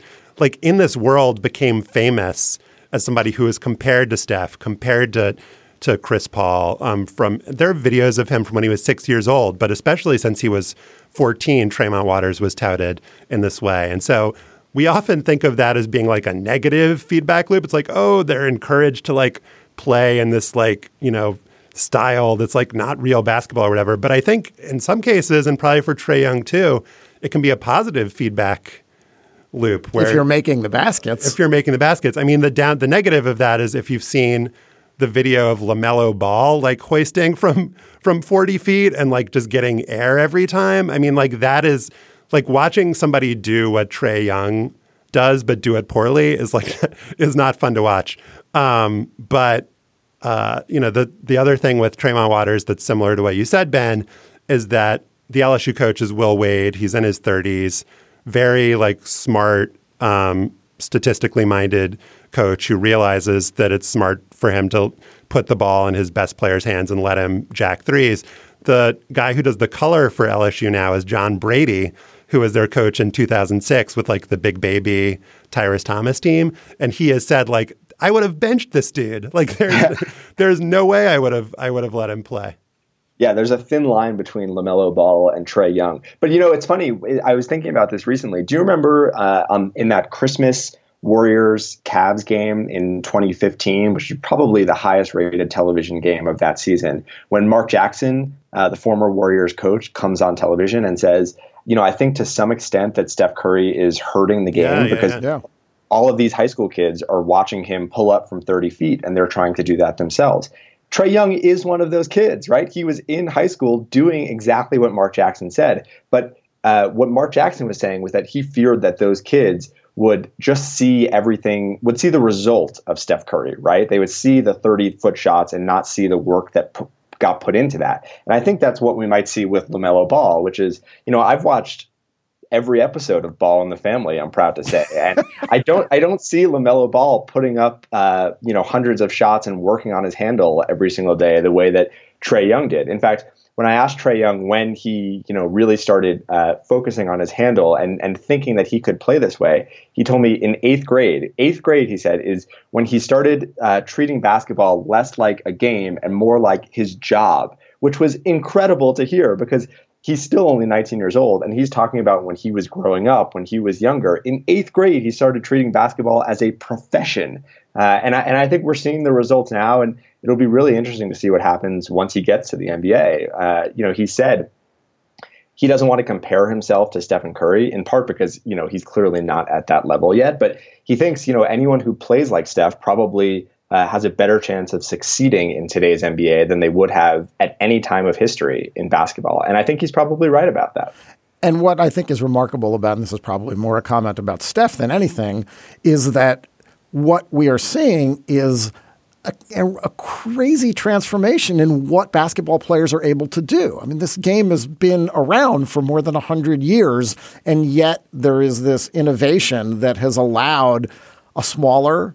in this world became famous as somebody who is compared to Steph, compared to Chris Paul. There are videos of him from when he was 6 years old, but especially since he was 14, Tremont Waters was touted in this way. And so we often think of that as being like a negative feedback loop. It's like, oh, they're encouraged to like play in this style that's like not real basketball or whatever. But I think in some cases, and probably for Trae Young too, it can be a positive feedback loop. Where if you're making the baskets. I mean, the negative of that is if you've seen the video of LaMelo Ball like hoisting from 40 feet and like just getting air every time. I mean, like that is like watching somebody do what Trae Young does, but do it poorly is not fun to watch. The other thing with Tremont Waters that's similar to what you said, Ben, is that the LSU coach is Will Wade. He's in his 30s, very like smart, statistically minded coach who realizes that it's smart for him to put the ball in his best player's hands and let him jack threes. The guy who does the color for LSU now is John Brady, who was their coach in 2006 with like the Big Baby Tyrus Thomas team. And he has said like, I would have benched this dude. Like there's no way I would have let him play. Yeah, there's a thin line between LaMelo Ball and Trae Young. But, it's funny. I was thinking about this recently. Do you remember in that Christmas Warriors-Cavs game in 2015, which is probably the highest rated television game of that season, when Mark Jackson, the former Warriors coach, comes on television and says, I think to some extent that Steph Curry is hurting the game because all of these high school kids are watching him pull up from 30 feet and they're trying to do that themselves. Trae Young is one of those kids, right? He was in high school doing exactly what Mark Jackson said. But what Mark Jackson was saying was that he feared that those kids would just see would see the result of Steph Curry, right? They would see the 30-foot shots and not see the work that got put into that. And I think that's what we might see with LaMelo Ball, which is, I've watched every episode of Ball in the Family, I'm proud to say. And I don't see LaMelo Ball putting up, hundreds of shots and working on his handle every single day the way that Trae Young did. In fact, when I asked Trae Young when he, really started focusing on his handle and thinking that he could play this way, he told me in 8th grade. 8th grade, he said, is when he started treating basketball less like a game and more like his job, which was incredible to hear because he's still only 19 years old, and he's talking about when he was growing up, when he was younger. In 8th grade, he started treating basketball as a profession. And I think we're seeing the results now, and it'll be really interesting to see what happens once he gets to the NBA. He said he doesn't want to compare himself to Stephen Curry, in part because, he's clearly not at that level yet. But he thinks, anyone who plays like Steph probably has a better chance of succeeding in today's NBA than they would have at any time of history in basketball. And I think he's probably right about that. And what I think is remarkable about, and this is probably more a comment about Steph than anything, is that what we are seeing is a crazy transformation in what basketball players are able to do. I mean, this game has been around for more than 100 years, and yet there is this innovation that has allowed a smaller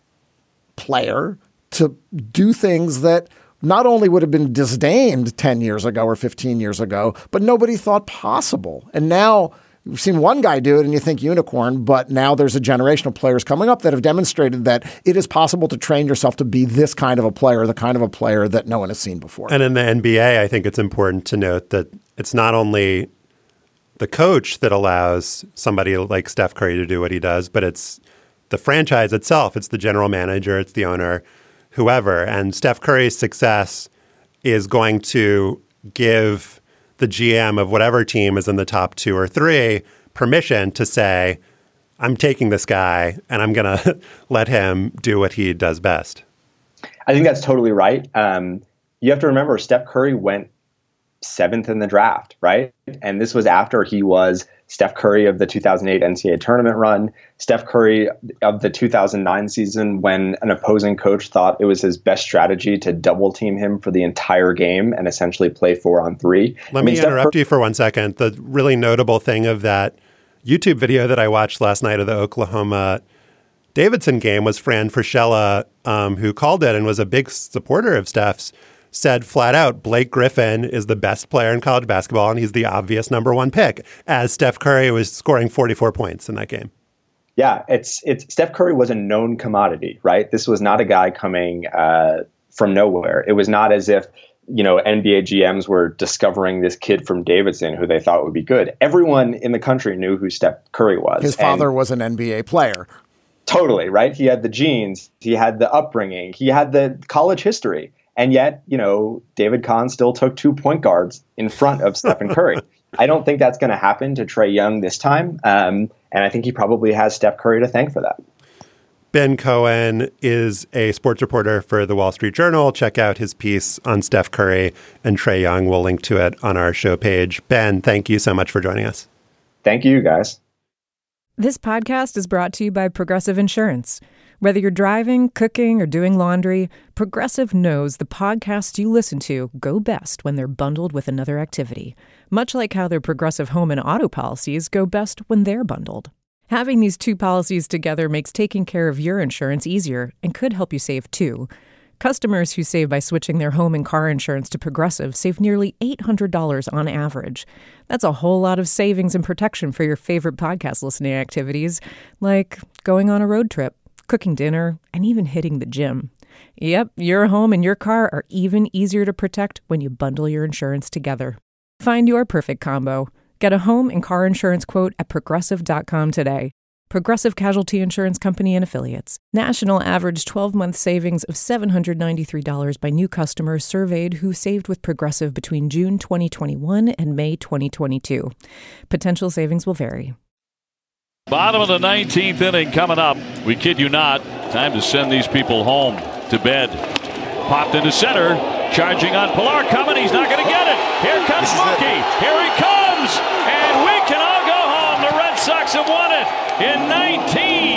player to do things that not only would have been disdained 10 years ago or 15 years ago, but nobody thought possible. And now you've seen one guy do it and you think unicorn, but now there's a generation of players coming up that have demonstrated that it is possible to train yourself to be this kind of a player, the kind of a player that no one has seen before. And in the NBA, I think it's important to note that it's not only the coach that allows somebody like Steph Curry to do what he does, but it's the franchise itself. It's the general manager, it's the owner, whoever. And Steph Curry's success is going to give the GM of whatever team is in the top 2 or 3 permission to say, I'm taking this guy and I'm going to let him do what he does best. I think that's totally right. You have to remember, Steph Curry went 7th in the draft, right? And this was after he was Steph Curry of the 2008 NCAA tournament run, Steph Curry of the 2009 season when an opposing coach thought it was his best strategy to double team him for the entire game and essentially play 4-on-3. Let me interrupt you for 1 second. The really notable thing of that YouTube video that I watched last night of the Oklahoma Davidson game was Fran Fraschilla, who called it and was a big supporter of Steph's, said flat out, Blake Griffin is the best player in college basketball, and he's the obvious number 1 pick, as Steph Curry was scoring 44 points in that game. Yeah, it's Steph Curry was a known commodity, right? This was not a guy coming from nowhere. It was not as if, NBA GMs were discovering this kid from Davidson who they thought would be good. Everyone in the country knew who Steph Curry was. His father was an NBA player. Totally, right? He had the genes, he had the upbringing, he had the college history. And yet, David Kahn still took 2 point guards in front of Stephen Curry. I don't think that's going to happen to Trae Young this time. And I think he probably has Steph Curry to thank for that. Ben Cohen is a sports reporter for the Wall Street Journal. Check out his piece on Steph Curry and Trae Young. We'll link to it on our show page. Ben, thank you so much for joining us. Thank you, guys. This podcast is brought to you by Progressive Insurance. Whether you're driving, cooking, or doing laundry, Progressive knows the podcasts you listen to go best when they're bundled with another activity, much like how their Progressive home and auto policies go best when they're bundled. Having these 2 policies together makes taking care of your insurance easier and could help you save too. Customers who save by switching their home and car insurance to Progressive save nearly $800 on average. That's a whole lot of savings and protection for your favorite podcast listening activities, like going on a road trip, cooking dinner, and even hitting the gym. Yep, your home and your car are even easier to protect when you bundle your insurance together. Find your perfect combo. Get a home and car insurance quote at Progressive.com today. Progressive Casualty Insurance Company and Affiliates. National average 12-month savings of $793 by new customers surveyed who saved with Progressive between June 2021 and May 2022. Potential savings will vary. Bottom of the 19th inning coming up. We kid you not. Time to send these people home to bed. Popped into center. Charging on Pilar. Coming. He's not going to get it. Here comes Mookie. Here he comes. And we can all go home. The Red Sox have won it in 19.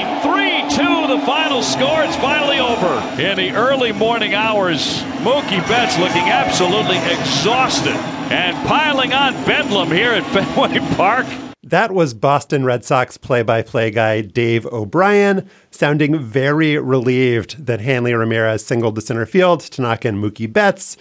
3-2 the final score. It's finally over. In the early morning hours, Mookie Betts looking absolutely exhausted and piling on bedlam here at Fenway Park. That was Boston Red Sox play-by-play guy Dave O'Brien, sounding very relieved that Hanley Ramirez singled to center field to knock in Mookie Betts.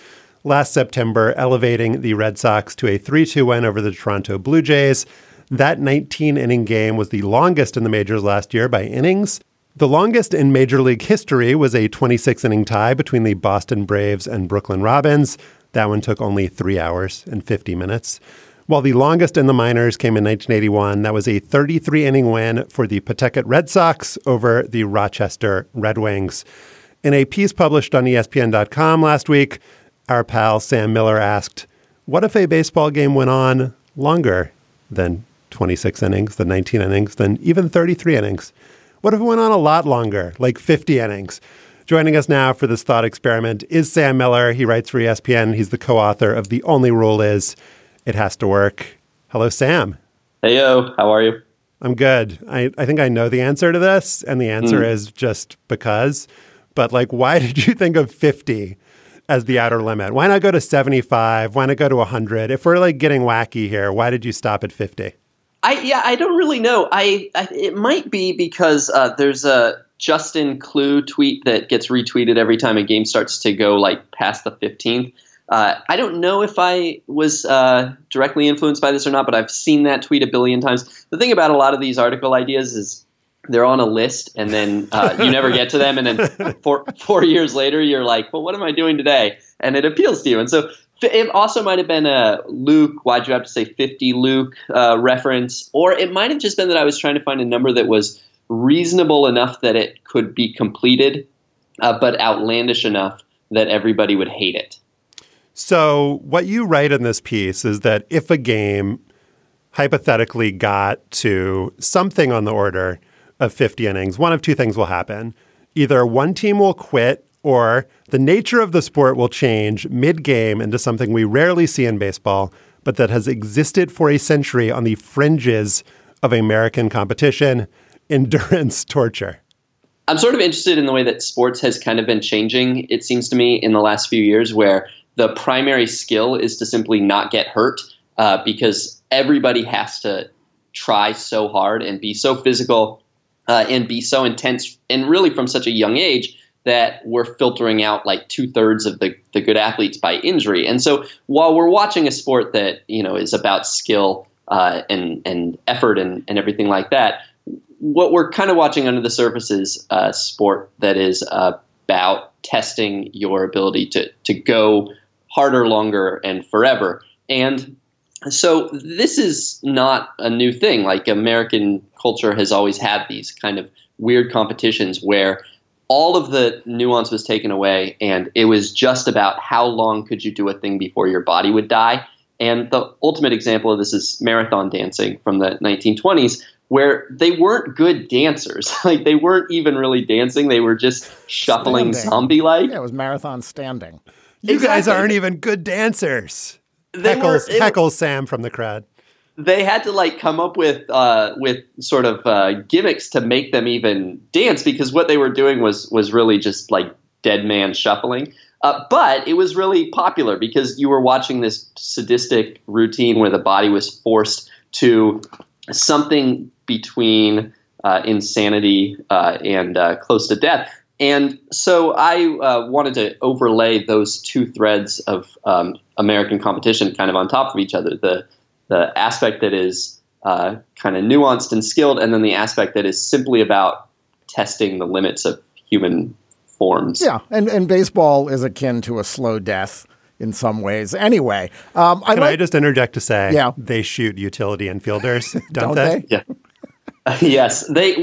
last September, elevating the Red Sox to a 3-2 win over the Toronto Blue Jays. That 19-inning game was the longest in the majors last year by innings. The longest in Major League history was a 26-inning tie between the Boston Braves and Brooklyn Robins. That one took only 3 hours and 50 minutes. While the longest in the minors came in 1981, that was a 33-inning win for the Pawtucket Red Sox over the Rochester Red Wings. In a piece published on ESPN.com last week, our pal Sam Miller asked, what if a baseball game went on longer than 26 innings, than 19 innings, than even 33 innings? What if it went on a lot longer, like 50 innings? Joining us now for this thought experiment is Sam Miller. He writes for ESPN. He's the co-author of The Only Rule Is It Has to Work. Hello, Sam. Hey, yo. How are you? I'm good. I think I know the answer to this, and the answer is just because. But, like, why did you think of 50 as the outer limit? Why not go to 75? Why not go to 100? If we're, like, getting wacky here, why did you stop at 50? I don't really know. It might be because there's a Justin Clue tweet that gets retweeted every time a game starts to go like past the 15th. I don't know if I was directly influenced by this or not, but I've seen that tweet a billion times. The thing about a lot of these article ideas is they're on a list and then you never get to them. And then 4 years later, you're like, well, what am I doing today? And it appeals to you. And so it also might have been a Luke, why'd you have to say 50 Luke reference? Or it might have just been that I was trying to find a number that was reasonable enough that it could be completed, but outlandish enough that everybody would hate it. So what you write in this piece is that if a game hypothetically got to something on the order of 50 innings, one of two things will happen. Either one team will quit, or the nature of the sport will change mid-game into something we rarely see in baseball, but that has existed for a century on the fringes of American competition: endurance torture. I'm sort of interested in the way that sports has kind of been changing, it seems to me, in the last few years, where the primary skill is to simply not get hurt because everybody has to try so hard and be so physical and be so intense, and really from such a young age, that we're filtering out like 2/3 of the good athletes by injury. And so while we're watching a sport that, you know, is about skill and effort and everything like that, what we're kind of watching under the surface is a sport that is about testing your ability to go harder, longer, and forever. And so this is not a new thing. Like, American culture has always had these kind of weird competitions where all of the nuance was taken away, and it was just about how long could you do a thing before your body would die. And the ultimate example of this is marathon dancing from the 1920s, where they weren't good dancers. Like, they weren't even really dancing. They were just shuffling zombie-like. Yeah, it was marathon standing. You guys aren't even good dancers. Heckles Sam from the crowd. They had to like come up with sort of gimmicks to make them even dance, because what they were doing was really just like dead man shuffling. But it was really popular because you were watching this sadistic routine where the body was forced to something between insanity and close to death. And so I wanted to overlay those two threads of American competition kind of on top of each other. The aspect that is kind of nuanced and skilled, and then the aspect that is simply about testing the limits of human forms. Yeah, and baseball is akin to a slow death in some ways. Anyway, I just interject to say, yeah, they shoot utility infielders, don't they? Yeah. Yes,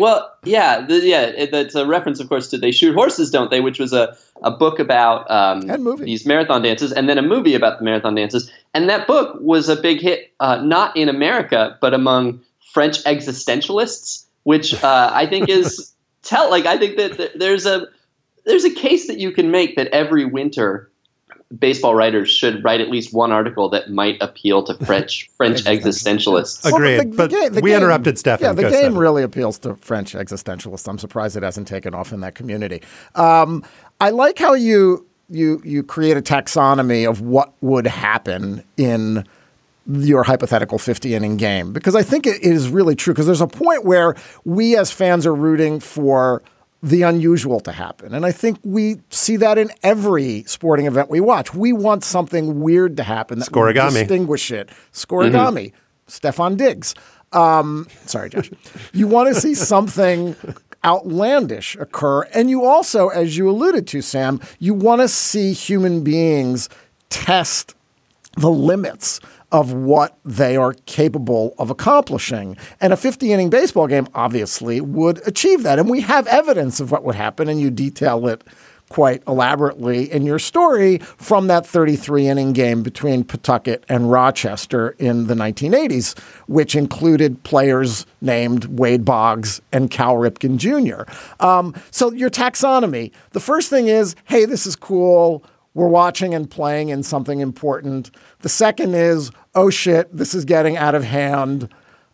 that's a reference, of course, to They Shoot Horses, Don't They?, which was a book about these marathon dances, and then a movie about the marathon dances. And that book was a big hit, not in America, but among French existentialists, which I think is I think that there's a case that you can make that every winter baseball writers should write at least one article that might appeal to French existentialists. Agreed. But we interrupted Stefan. Yeah, the game really appeals to French existentialists. I'm surprised it hasn't taken off in that community. I like how you create a taxonomy of what would happen in your hypothetical 50-inning game, because I think it is really true, because there's a point where we as fans are rooting for the unusual to happen. And I think we see that in every sporting event we watch. We want something weird to happen that will distinguish it. Scoregami. Stefan Diggs. Sorry, Josh. You want to see something outlandish occur. And you also, as you alluded to, Sam, you want to see human beings test the limits of what they are capable of accomplishing. And a 50-inning baseball game obviously would achieve that. And we have evidence of what would happen, and you detail it quite elaborately in your story from that 33-inning game between Pawtucket and Rochester in the 1980s, which included players named Wade Boggs and Cal Ripken Jr. So your taxonomy, the first thing is, hey, this is cool. We're watching and playing in something important. The second is, oh shit, this is getting out of hand.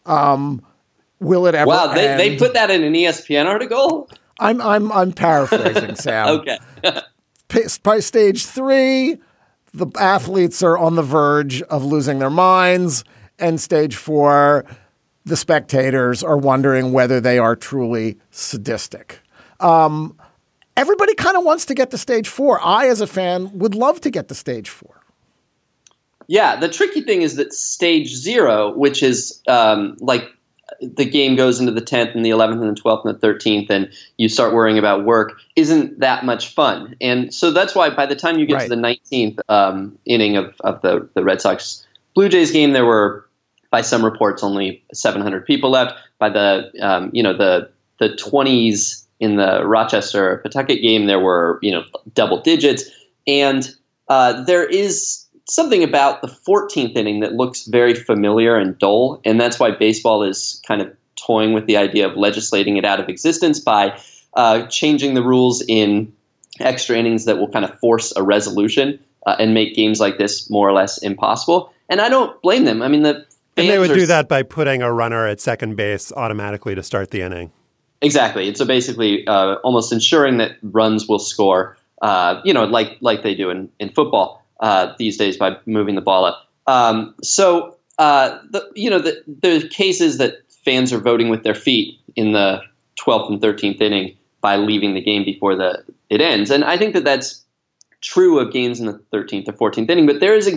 Will it ever end? Wow, they put that in an ESPN article? I'm paraphrasing, Sam. Okay. Stage 3, the athletes are on the verge of losing their minds. And stage 4, the spectators are wondering whether they are truly sadistic. Everybody kind of wants to get to stage 4. I, as a fan, would love to get to stage 4. Yeah, the tricky thing is that stage 0, which is like the game goes into the 10th and the 11th and the 12th and the 13th, and you start worrying about work, isn't that much fun. And so that's why by the time you get to the 19th inning of the Red Sox Blue Jays game, there were, by some reports, only 700 people left. By the the 20s in the Rochester Pawtucket game, there were double digits, and there is something about the 14th inning that looks very familiar and dull, and that's why baseball is kind of toying with the idea of legislating it out of existence by changing the rules in extra innings that will kind of force a resolution and make games like this more or less impossible. And I don't blame them. I mean, and they would do that by putting a runner at second base automatically to start the inning. Exactly. And so basically almost ensuring that runs will score, like they do in football. These days by moving the ball up. The cases that fans are voting with their feet in the 12th and 13th inning by leaving the game before it ends. And I think that that's true of games in the 13th or 14th inning. But there is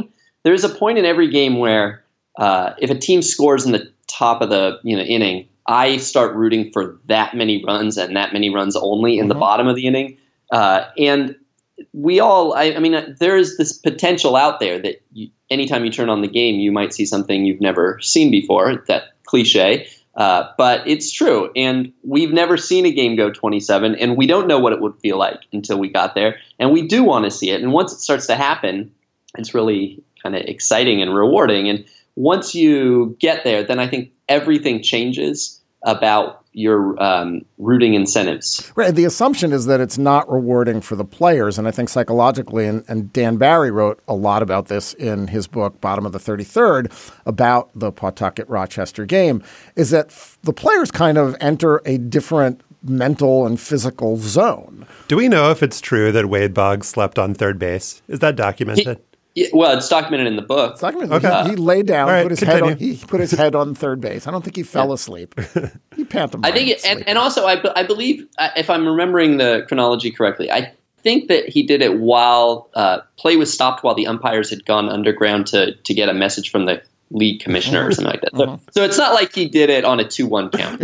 a point in every game where if a team scores in the top of the inning, I start rooting for that many runs and that many runs only in the bottom of the inning. And we all, I mean, there is this potential out there that anytime you turn on the game, you might see something you've never seen before. That cliche, but it's true. And we've never seen a game go 27, and we don't know what it would feel like until we got there. And we do want to see it. And once it starts to happen, it's really kind of exciting and rewarding. And once you get there, then I think everything changes about your rooting incentives. Right. The assumption is that it's not rewarding for the players. And I think psychologically, and Dan Barry wrote a lot about this in his book, Bottom of the 33rd, about the Pawtucket-Rochester game, is that the players kind of enter a different mental and physical zone. Do we know if it's true that Wade Boggs slept on third base? Is that documented? Well, it's documented in the book. Okay. He lay down, right, he put his head on third base. I don't think he fell asleep. He pantomimed. I think, and also I believe, if I'm remembering the chronology correctly, I think that he did it while play was stopped while the umpires had gone underground to get a message from the league commissioner or something like that. So it's not like he did it on a 2-1 count.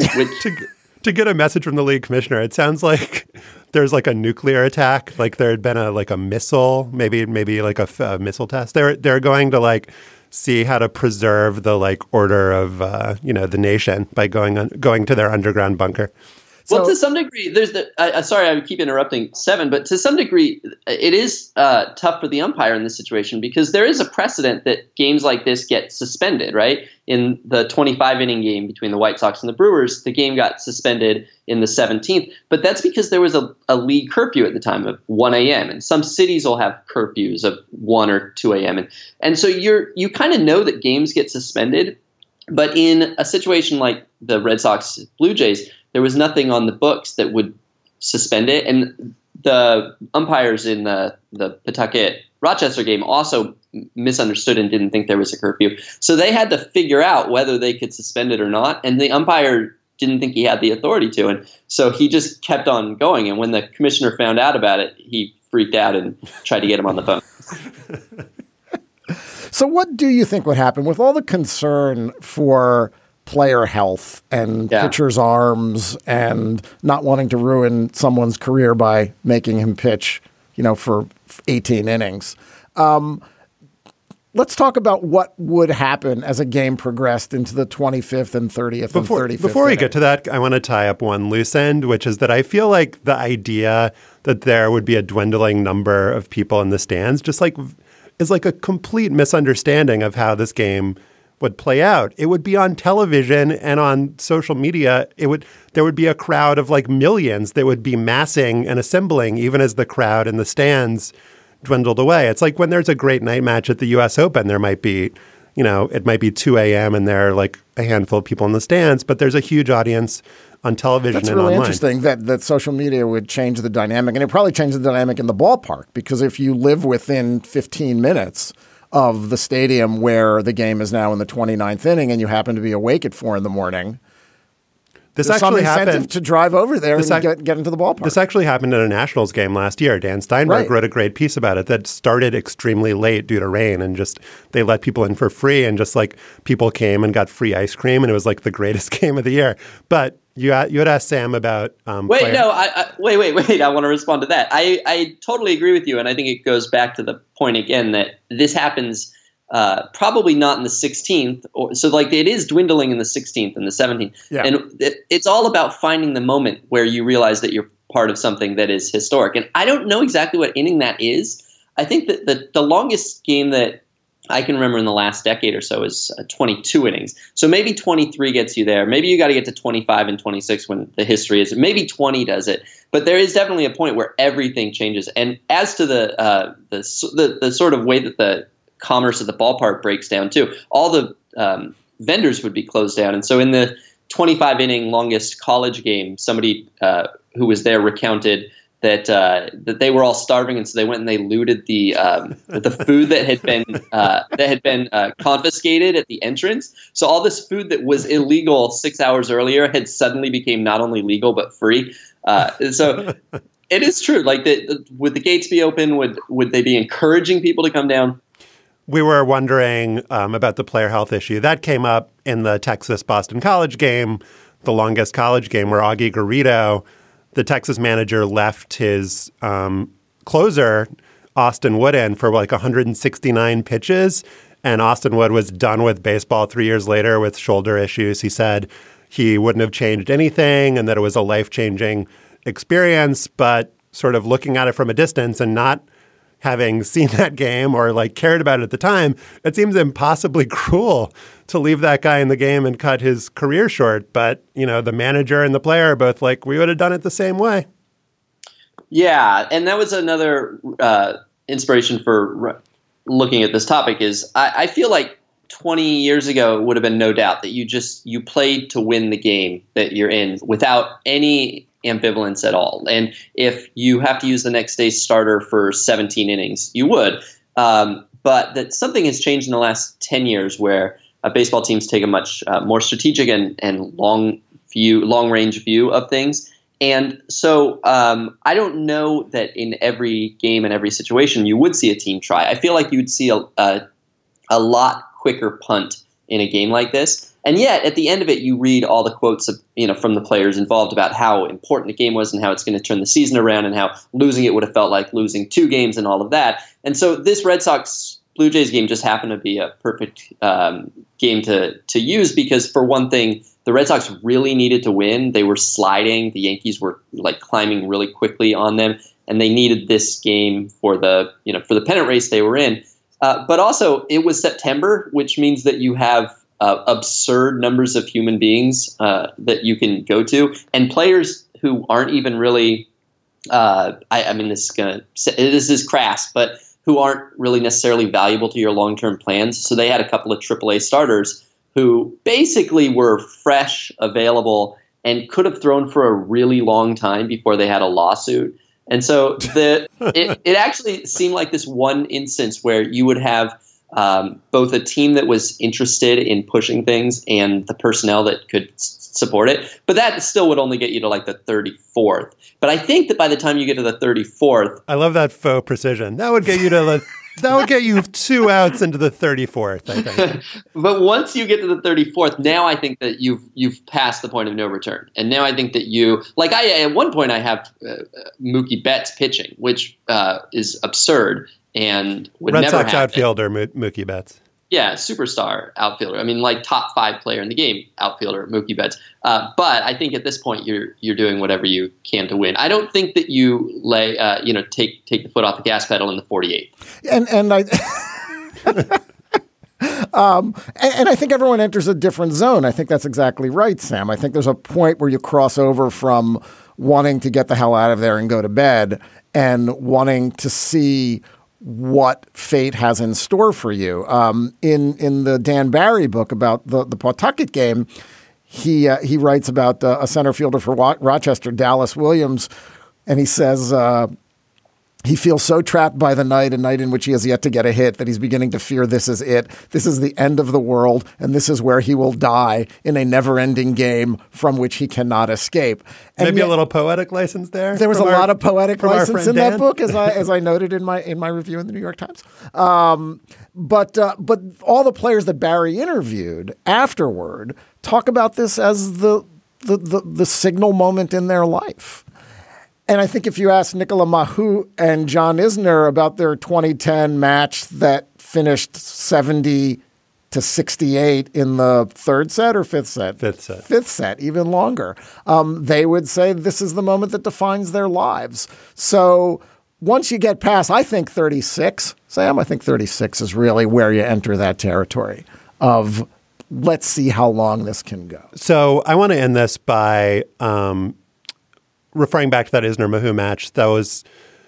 To get a message from the league commissioner, it sounds like there's like a nuclear attack, like there had been a missile, maybe like a missile test. They're going to see how to preserve the order of the nation by going to their underground bunker. Well, to some degree, there's sorry, I keep interrupting Seven, but to some degree, it is tough for the umpire in this situation because there is a precedent that games like this get suspended, right? In the 25-inning game between the White Sox and the Brewers, the game got suspended in the 17th, but that's because there was a league curfew at the time of 1 a.m., and some cities will have curfews of 1 or 2 a.m., and so you kind of know that games get suspended, but in a situation like the Red Sox Blue Jays, there was nothing on the books that would suspend it. And the umpires in the Pawtucket-Rochester game also misunderstood and didn't think there was a curfew. So they had to figure out whether they could suspend it or not. And the umpire didn't think he had the authority to. And so he just kept on going. And when the commissioner found out about it, he freaked out and tried to get him on the phone. So what do you think would happen with all the concern for player health and pitchers' arms and not wanting to ruin someone's career by making him pitch, for 18 innings? Let's talk about what would happen as a game progressed into the 25th and 30th and 35th. Before we get to that, I want to tie up one loose end, which is that I feel like the idea that there would be a dwindling number of people in the stands is like a complete misunderstanding of how this game would play out. It would be on television and on social media. There would be a crowd of like millions that would be massing and assembling, even as the crowd in the stands dwindled away. It's like when there's a great night match at the U.S. Open, there might be, it might be 2 a.m. and there are like a handful of people in the stands, but there's a huge audience on television and online. That's really interesting that social media would change the dynamic, and it probably changed the dynamic in the ballpark, because if you live within 15 minutes of the stadium where the game is now in the 29th inning and you happen to be awake at 4 a.m, there's some incentive to drive over there and get into the ballpark. This actually happened in a Nationals game last year. Dan Steinberg wrote a great piece about it that started extremely late due to rain, and just they let people in for free, and just like people came and got free ice cream, and it was like the greatest game of the year. But you had asked Sam about wait. I want to respond to that. I totally agree with you, and I think it goes back to the point again that this happens probably not in the 16th. So like it is dwindling in the 16th and the 17th. Yeah. And it's all about finding the moment where you realize that you're part of something that is historic. And I don't know exactly what inning that is. I think that the longest game that I can remember in the last decade or so is 22 innings. So maybe 23 gets you there. Maybe you got to get to 25 and 26 when the history is. Maybe 20 does it. But there is definitely a point where everything changes. And as to the sort of way that the commerce of the ballpark breaks down too, all the vendors would be closed down. And so in the 25-inning longest college game, somebody who was there recounted that they were all starving, and so they went and they looted the food that had been confiscated at the entrance. So all this food that was illegal 6 hours earlier had suddenly became not only legal but free. So it is true. Like, would the gates be open? Would they be encouraging people to come down? We were wondering about the player health issue. That came up in the Texas-Boston College game, the longest college game, where Augie Garrido, the Texas manager, left his closer, Austin Wood, in for like 169 pitches. And Austin Wood was done with baseball 3 years later with shoulder issues. He said he wouldn't have changed anything and that it was a life-changing experience, but sort of looking at it from a distance and not having seen that game or like cared about it at the time, it seems impossibly cruel to leave that guy in the game and cut his career short. But, the manager and the player are both like, we would have done it the same way. Yeah. And that was another inspiration for looking at this topic is I feel like 20 years ago it would have been no doubt that you played to win the game that you're in without any ambivalence at all. And if you have to use the next day's starter for 17 innings, you would. But that something has changed in the last 10 years where baseball teams take a much more strategic and long-range view of things. And so I don't know that in every game and every situation you would see a team try. I feel like you would see a lot quicker punt in a game like this. And yet, at the end of it, you read all the quotes from the players involved about how important the game was and how it's going to turn the season around and how losing it would have felt like losing 2 games and all of that. And so this Red Sox-Blue Jays game just happened to be a perfect game to use because, for one thing, the Red Sox really needed to win. They were sliding. The Yankees were climbing really quickly on them, and they needed this game for the pennant race they were in. But also, it was September, which means that you have absurd numbers of human beings that you can go to, and players who aren't even really. This is crass, but who aren't really necessarily valuable to your long-term plans. So they had a couple of AAA starters who basically were fresh, available, and could have thrown for a really long time before they had a lawsuit. And so it actually seemed like this one instance where you would have both a team that was interested in pushing things and the personnel that could support it. But that still would only get you to like the 34th. But I think that by the time you get to the 34th, I love that faux precision. That would get you to that would get you 2 outs into the 34th, I think. But once you get to the 34th, now I think that you've passed the point of no return. And now I think that at one point I have Mookie Betts pitching, which is absurd and would Red never Sox happen. outfielder Mookie Betts. Yeah, superstar outfielder. I mean, like top 5 player in the game outfielder, Mookie Betts. But I think at this point you're doing whatever you can to win. I don't think that you take the foot off the gas pedal in the 48th. And I. And I think everyone enters a different zone. I think that's exactly right, Sam. I think there's a point where you cross over from wanting to get the hell out of there and go to bed and wanting to see what fate has in store for you. In the Dan Barry book about the Pawtucket game, he writes about a center fielder for Rochester, Dallas Williams, and he says he feels so trapped by the night, a night in which he has yet to get a hit, that he's beginning to fear this is it. This is the end of the world, and this is where he will die in a never-ending game from which he cannot escape. And maybe a little poetic license there. There was a lot of poetic license in Dan. that book, as I noted in my review in the New York Times. But all the players that Barry interviewed afterward talk about this as the signal moment in their life. And I think if you ask Nicolas Mahut and John Isner about their 2010 match that finished 70-68 in the third set or fifth set? Fifth set, even longer. They would say this is the moment that defines their lives. So once you get past, I think 36, Sam, I think 36 is really where you enter that territory of let's see how long this can go. So I want to end this by referring back to that Isner Mahut match. That was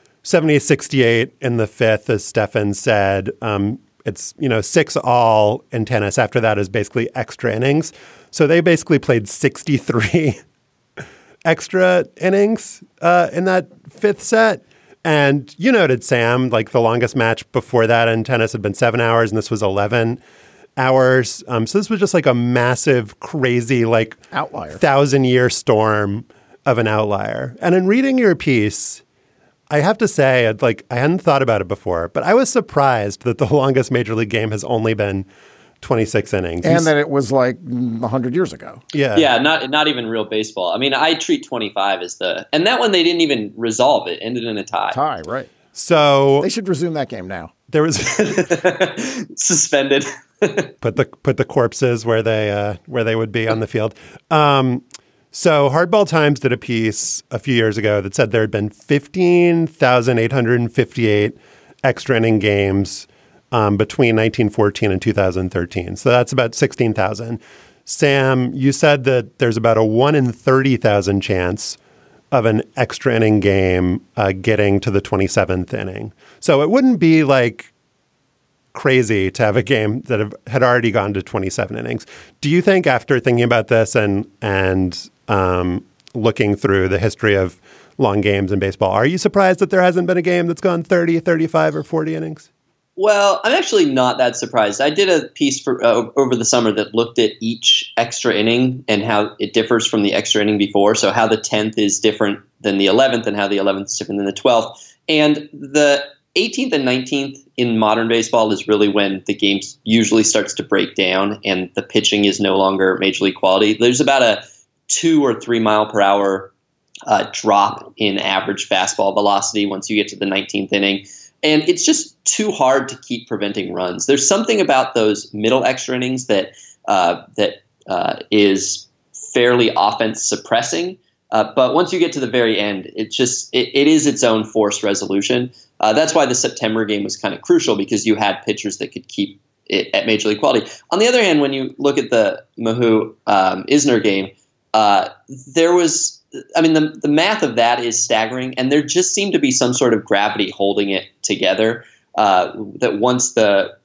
70-68 in the fifth, as Stefan said. It's 6-all in tennis. After that is basically extra innings. So they basically played 63 extra innings in that fifth set. And you noted, Sam, like the longest match before that in tennis had been 7 hours, and this was 11 hours. So this was just like a massive, crazy, like outlier, 1,000-year storm of an outlier. And in reading your piece, I have to say, I hadn't thought about it before, but I was surprised that the longest major league game has only been 26 innings. And that it was like 100 years ago. Yeah. Yeah, not even real baseball. I mean, I treat 25 as and that one they didn't even resolve. It ended in a tie. Right. So they should resume that game now. There was suspended. put the corpses where they would be on the field. So Hardball Times did a piece a few years ago that said there had been 15,858 extra inning games between 1914 and 2013. So that's about 16,000. Sam, you said that there's about a 1 in 30,000 chance of an extra inning game getting to the 27th inning. So it wouldn't be like crazy to have a game that had already gone to 27 innings. Do you think, after thinking about this and looking through the history of long games in baseball, are you surprised that there hasn't been a game that's gone 30, 35, or 40 innings? Well, I'm actually not that surprised. I did a piece for over the summer that looked at each extra inning and how it differs from the extra inning before. So how the 10th is different than the 11th and how the 11th is different than the 12th. And the 18th and 19th in modern baseball is really when the game usually starts to break down and the pitching is no longer major league quality. There's about a 2 or 3 mile per hour drop in average fastball velocity once you get to the 19th inning. And it's just too hard to keep preventing runs. There's something about those middle extra innings that is fairly offense suppressing. But once you get to the very end, it is its own forced resolution. That's why the September game was kind of crucial, because you had pitchers that could keep it at major league quality. On the other hand, when you look at the Mahut Isner game, there was, I mean, the math of that is staggering, and there just seemed to be some sort of gravity holding it together. That once the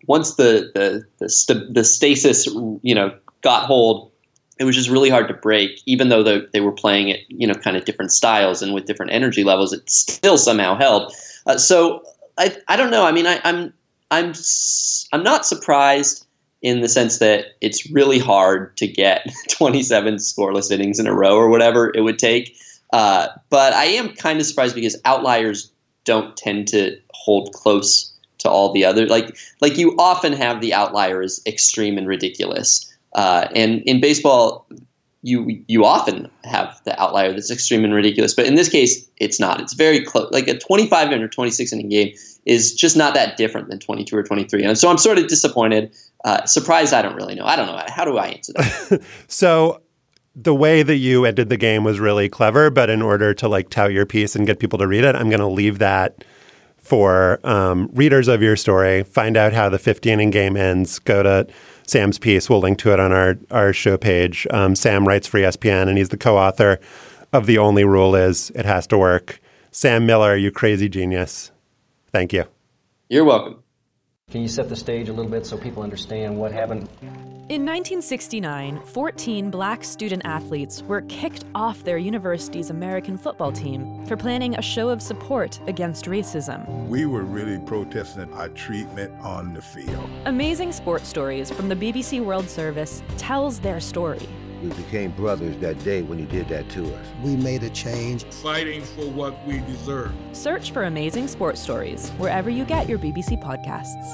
stasis, got hold, it was just really hard to break. Even though they were playing it, kind of different styles and with different energy levels, it still somehow held. So I don't know. I mean, I'm not surprised in the sense that it's really hard to get 27 scoreless innings in a row or whatever it would take. But I am kind of surprised because outliers don't tend to hold close to all the other. Like you often have the outlier as extreme and ridiculous. And in baseball, you often have the outlier that's extreme and ridiculous. But in this case, it's not. It's very close. Like a 25 or 26 inning game is just not that different than 22 or 23. And so I'm sort of disappointed. Surprised, I don't really know. I don't know. How do I answer that? So the way that you ended the game was really clever, but in order to like tout your piece and get people to read it, I'm going to leave that for readers of your story. Find out how the 50-inning game ends. Go to Sam's piece. We'll link to it on our show page. Sam writes for ESPN, and he's the co-author of The Only Rule Is It Has to Work. Sam Miller, you crazy genius. Thank you. You're welcome. Can you set the stage a little bit so people understand what happened? In 1969, 14 black student athletes were kicked off their university's American football team for planning a show of support against racism. We were really protesting our treatment on the field. Amazing Sports Stories from the BBC World Service tells their story. We became brothers that day when he did that to us. We made a change. Fighting for what we deserve. Search for Amazing Sports Stories wherever you get your BBC podcasts.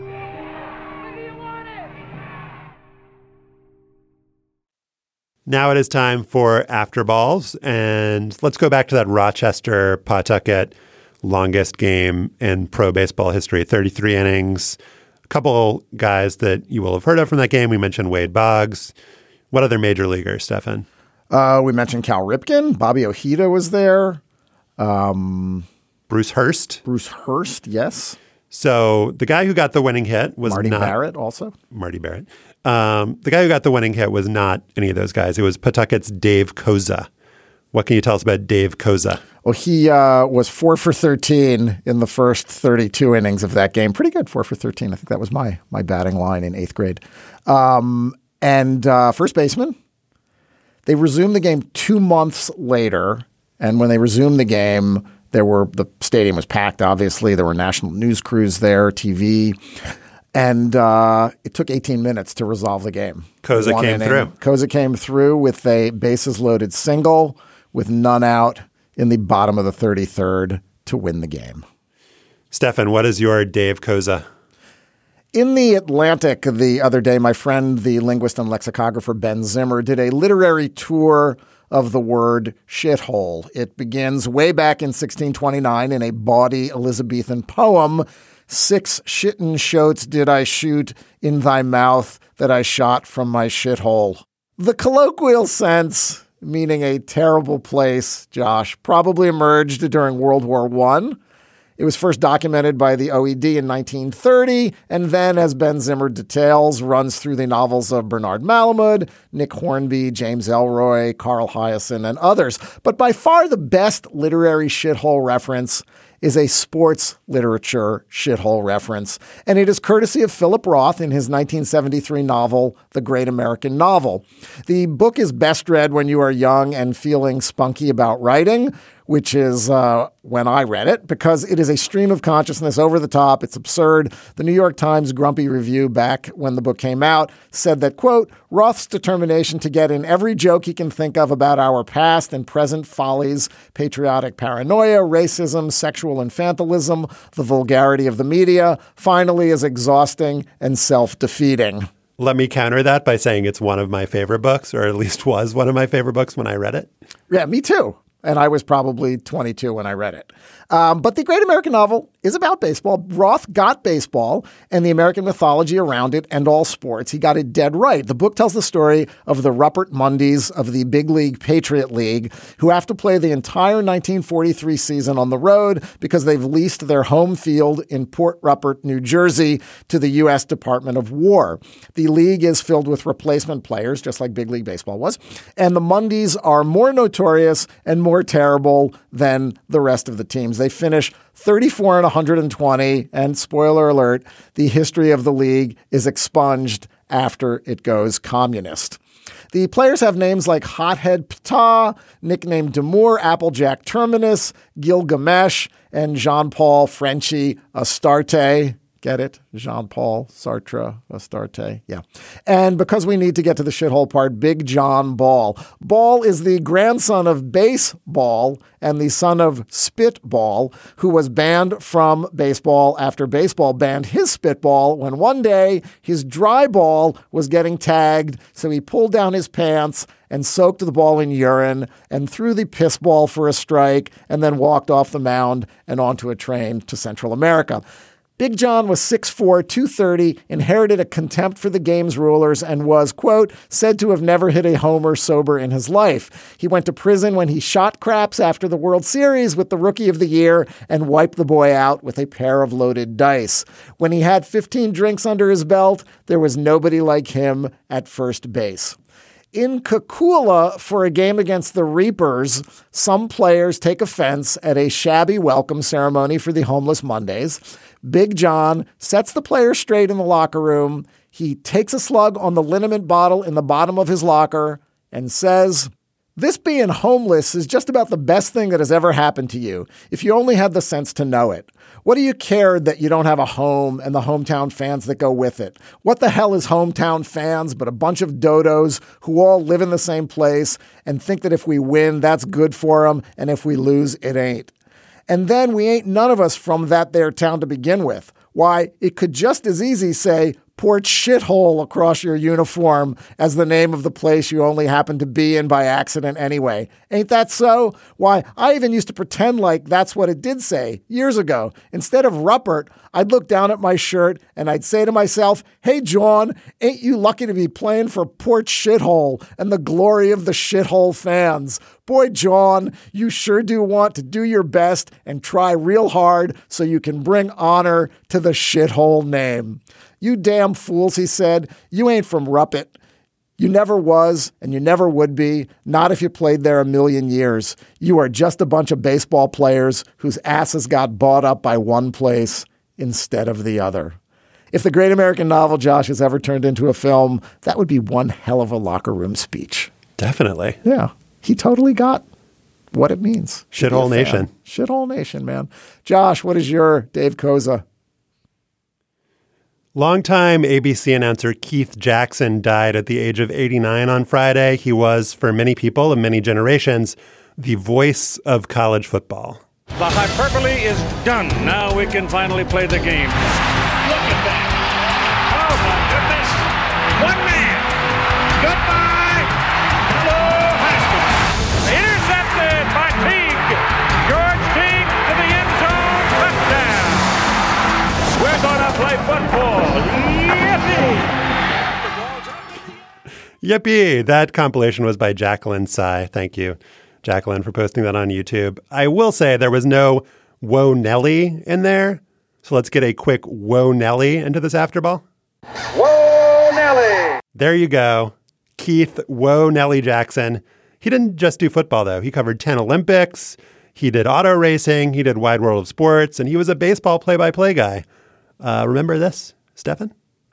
Now it is time for After Balls, and let's go back to that Rochester-Pawtucket longest game in pro baseball history, 33 innings. A couple guys that you will have heard of from that game. We mentioned Wade Boggs. What other major leaguers, Stefan? We mentioned Cal Ripken. Bobby Ojeda was there. Bruce Hurst. Bruce Hurst, yes. So the guy who got the winning hit was Marty Barrett also. Marty Barrett. The guy who got the winning hit was not any of those guys. It was Pawtucket's Dave Koza. What can you tell us about Dave Koza? Well, he was 4 for 13 in the first 32 innings of that game. Pretty good, 4 for 13. I think that was my batting line in 8th grade. And first baseman. They resumed the game 2 months later. And when they resumed the game, the stadium was packed, obviously. There were national news crews there, TV. And it took 18 minutes to resolve the game. Koza came through. Koza came through with a bases-loaded single with none out in the bottom of the 33rd to win the game. Stefan, what is your Dave Koza? In the Atlantic the other day, my friend, the linguist and lexicographer Ben Zimmer, did a literary tour of the word shithole. It begins way back in 1629 in a bawdy Elizabethan poem. 6 shitten shotes did I shoot in thy mouth that I shot from my shithole. The colloquial sense, meaning a terrible place, Josh, probably emerged during World War I. It was first documented by the OED in 1930, and then, as Ben Zimmer details, runs through the novels of Bernard Malamud, Nick Hornby, James Elroy, Carl Hyacin, and others. But by far the best literary shithole reference is a sports literature shithole reference, and it is courtesy of Philip Roth in his 1973 novel, The Great American Novel. The book is best read when you are young and feeling spunky about writing, which is when I read it, because it is a stream of consciousness, over the top. It's absurd. The New York Times Grumpy Review, back when the book came out, said that, quote, Roth's determination to get in every joke he can think of about our past and present follies, patriotic paranoia, racism, sexual infantilism, the vulgarity of the media, finally is exhausting and self-defeating. Let me counter that by saying it's one of my favorite books, or at least was one of my favorite books when I read it. Yeah, me too. And I was probably 22 when I read it. But The Great American Novel is about baseball. Roth got baseball and the American mythology around it and all sports. He got it dead right. The book tells the story of the Rupert Mundys of the Big League Patriot League, who have to play the entire 1943 season on the road because they've leased their home field in Port Rupert, New Jersey, to the U.S. Department of War. The league is filled with replacement players, just like Big League Baseball was, and the Mundys are more notorious and more terrible than the rest of the teams. They finish 34 and 120, and spoiler alert, the history of the league is expunged after it goes communist. The players have names like Hothead Ptah, nicknamed Demure Applejack Terminus, Gilgamesh, and Jean-Paul Frenchy Astarte. Get it? Jean-Paul Sartre, Astarte. Yeah. And because we need to get to the shithole part, Big John Ball. Ball is the grandson of baseball and the son of spitball, who was banned from baseball after baseball banned his spitball when one day his dry ball was getting tagged. So he pulled down his pants and soaked the ball in urine and threw the piss ball for a strike and then walked off the mound and onto a train to Central America. Big John was 6'4", 230, inherited a contempt for the game's rulers, and was, quote, said to have never hit a homer sober in his life. He went to prison when he shot craps after the World Series with the Rookie of the Year and wiped the boy out with a pair of loaded dice. When he had 15 drinks under his belt, there was nobody like him at first base. In Kakula, for a game against the Reapers, some players take offense at a shabby welcome ceremony for the Homeless Mondays. Big John sets the players straight in the locker room. He takes a slug on the liniment bottle in the bottom of his locker and says, "This being homeless is just about the best thing that has ever happened to you, if you only had the sense to know it. What do you care that you don't have a home and the hometown fans that go with it? What the hell is hometown fans but a bunch of dodos who all live in the same place and think that if we win, that's good for them, and if we lose, it ain't. And then we ain't none of us from that there town to begin with. Why, it could just as easy say Port Shithole across your uniform as the name of the place you only happen to be in by accident anyway. Ain't that so? Why, I even used to pretend like that's what it did say years ago. Instead of Rupert, I'd look down at my shirt and I'd say to myself, hey, John, ain't you lucky to be playing for Port Shithole and the glory of the Shithole fans? Boy, John, you sure do want to do your best and try real hard so you can bring honor to the Shithole name. You damn fools, he said. You ain't from Ruppet. You never was, and you never would be, not if you played there a million years. You are just a bunch of baseball players whose asses got bought up by one place instead of the other. If the great American novel, Josh, has ever turned into a film, that would be one hell of a locker room speech. Definitely. Yeah. He totally got what it means. Shithole Nation. Shithole Nation, man. Josh, what is your Dave Koza? Longtime ABC announcer Keith Jackson died at the age of 89 on Friday. He was, for many people of many generations, the voice of college football. The hyperbole is done. Now we can finally play the game. Look at that. Oh, my goodness. One man. Goodbye. Hello, Haskins. Intercepted by Teague. George Teague to the end zone. Touchdown. We're going to play football. Yippee! That compilation was by Jacqueline Tsai. Thank you, Jacqueline, for posting that on YouTube. I will say there was no Whoa Nelly in there. So let's get a quick Whoa Nelly into this afterball. Whoa Nelly! There you go. Keith Whoa Nelly Jackson. He didn't just do football, though. He covered 10 Olympics. He did auto racing. He did Wide World of Sports. And he was a baseball play-by-play guy. Remember this, Stefan?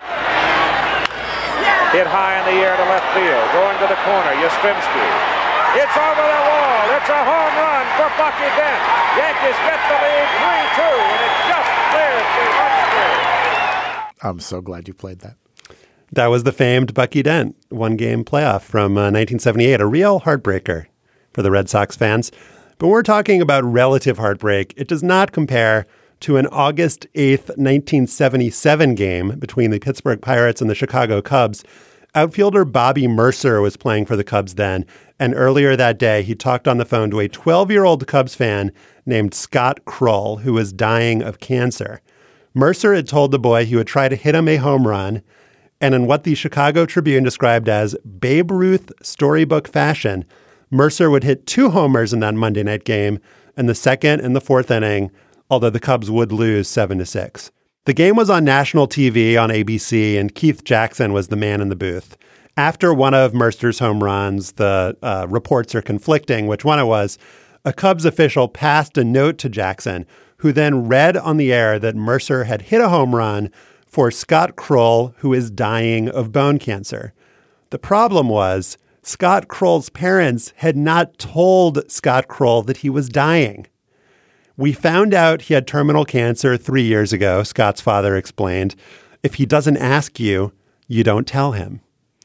Hit high in the air to left field. Going to the corner, Yastrzemski. It's over the wall. It's a home run for Bucky Dent. Yankees get the lead 3-2, and it just clears the run. I'm so glad you played that. That was the famed Bucky Dent one-game playoff from 1978, a real heartbreaker for the Red Sox fans. But we're talking about relative heartbreak. It does not compare to an August 8th, 1977 game between the Pittsburgh Pirates and the Chicago Cubs. Outfielder Bobby Mercer was playing for the Cubs then, and earlier that day, he talked on the phone to a 12-year-old Cubs fan named Scott Kroll, who was dying of cancer. Mercer had told the boy he would try to hit him a home run, and in what the Chicago Tribune described as Babe Ruth storybook fashion, Mercer would hit 2 homers in that Monday night game, and the second and the fourth inning, although the Cubs would lose 7-6. The game was on national TV on ABC, and Keith Jackson was the man in the booth. After one of Mercer's home runs, the reports are conflicting which one it was. A Cubs official passed a note to Jackson, who then read on the air that Mercer had hit a home run for Scott Kroll, who is dying of bone cancer. The problem was Scott Kroll's parents had not told Scott Kroll that he was dying. We found out he had terminal cancer 3 years ago, Scott's father explained. If he doesn't ask you, you don't tell him.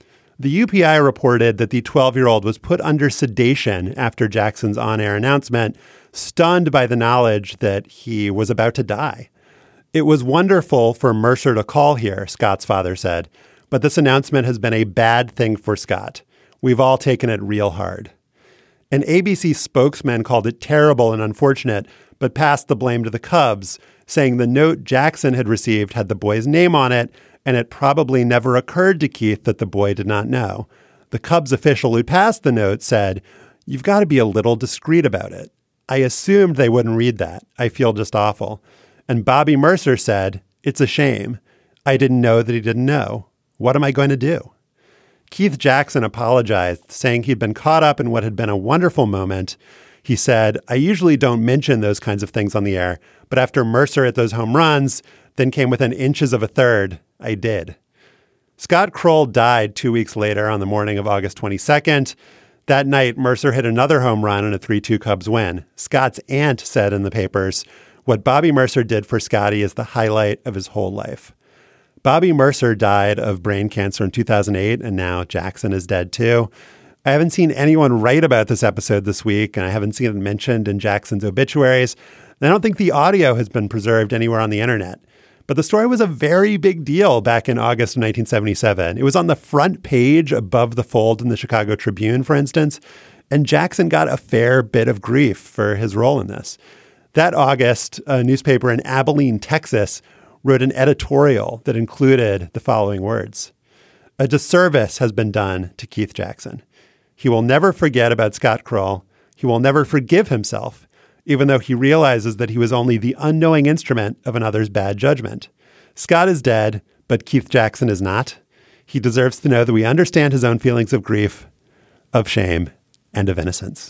The UPI reported that the 12-year-old was put under sedation after Jackson's on-air announcement, stunned by the knowledge that he was about to die. It was wonderful for Mercer to call here, Scott's father said, but this announcement has been a bad thing for Scott. We've all taken it real hard. An ABC spokesman called it terrible and unfortunate, but passed the blame to the Cubs, saying the note Jackson had received had the boy's name on it, and it probably never occurred to Keith that the boy did not know. The Cubs official who passed the note said, "You've got to be a little discreet about it. I assumed they wouldn't read that. I feel just awful." And Bobby Mercer said, "It's a shame. I didn't know that he didn't know. What am I going to do?" Keith Jackson apologized, saying he'd been caught up in what had been a wonderful moment. He said, "I usually don't mention those kinds of things on the air, but after Mercer hit those home runs, then came within inches of a third, I did." Scott Kroll died 2 weeks later on the morning of August 22nd. That night, Mercer hit another home run in a 3-2 Cubs win. Scott's aunt said in the papers, "What Bobby Mercer did for Scotty is the highlight of his whole life." Bobby Mercer died of brain cancer in 2008, and now Jackson is dead too. I haven't seen anyone write about this episode this week, and I haven't seen it mentioned in Jackson's obituaries. And I don't think the audio has been preserved anywhere on the internet. But the story was a very big deal back in August of 1977. It was on the front page above the fold in the Chicago Tribune, for instance, and Jackson got a fair bit of grief for his role in this. That August, a newspaper in Abilene, Texas, wrote an editorial that included the following words: "A disservice has been done to Keith Jackson. He will never forget about Scott Kroll. He will never forgive himself, even though he realizes that he was only the unknowing instrument of another's bad judgment. Scott is dead, but Keith Jackson is not. He deserves to know that we understand his own feelings of grief, of shame, and of innocence."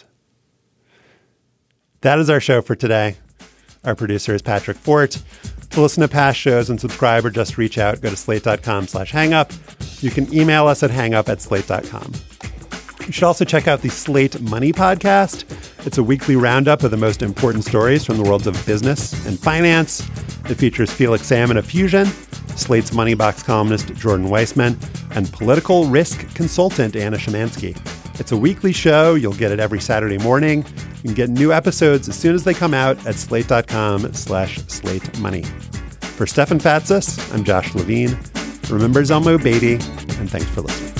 That is our show for today. Our producer is Patrick Fort. To listen to past shows and subscribe or just reach out, go to slate.com/hangup. You can email us at hangup@slate.com. You should also check out the Slate Money podcast. It's a weekly roundup of the most important stories from the worlds of business and finance. It features Felix Salmon of Fusion, Slate's Money Box columnist Jordan Weissman, and political risk consultant Anna Szymanski. It's a weekly show. You'll get it every Saturday morning. You can get new episodes as soon as they come out at slate.com/Slate Money. For Stefan Fatsis, I'm Josh Levine. Remember Zelmo Beatty, and thanks for listening.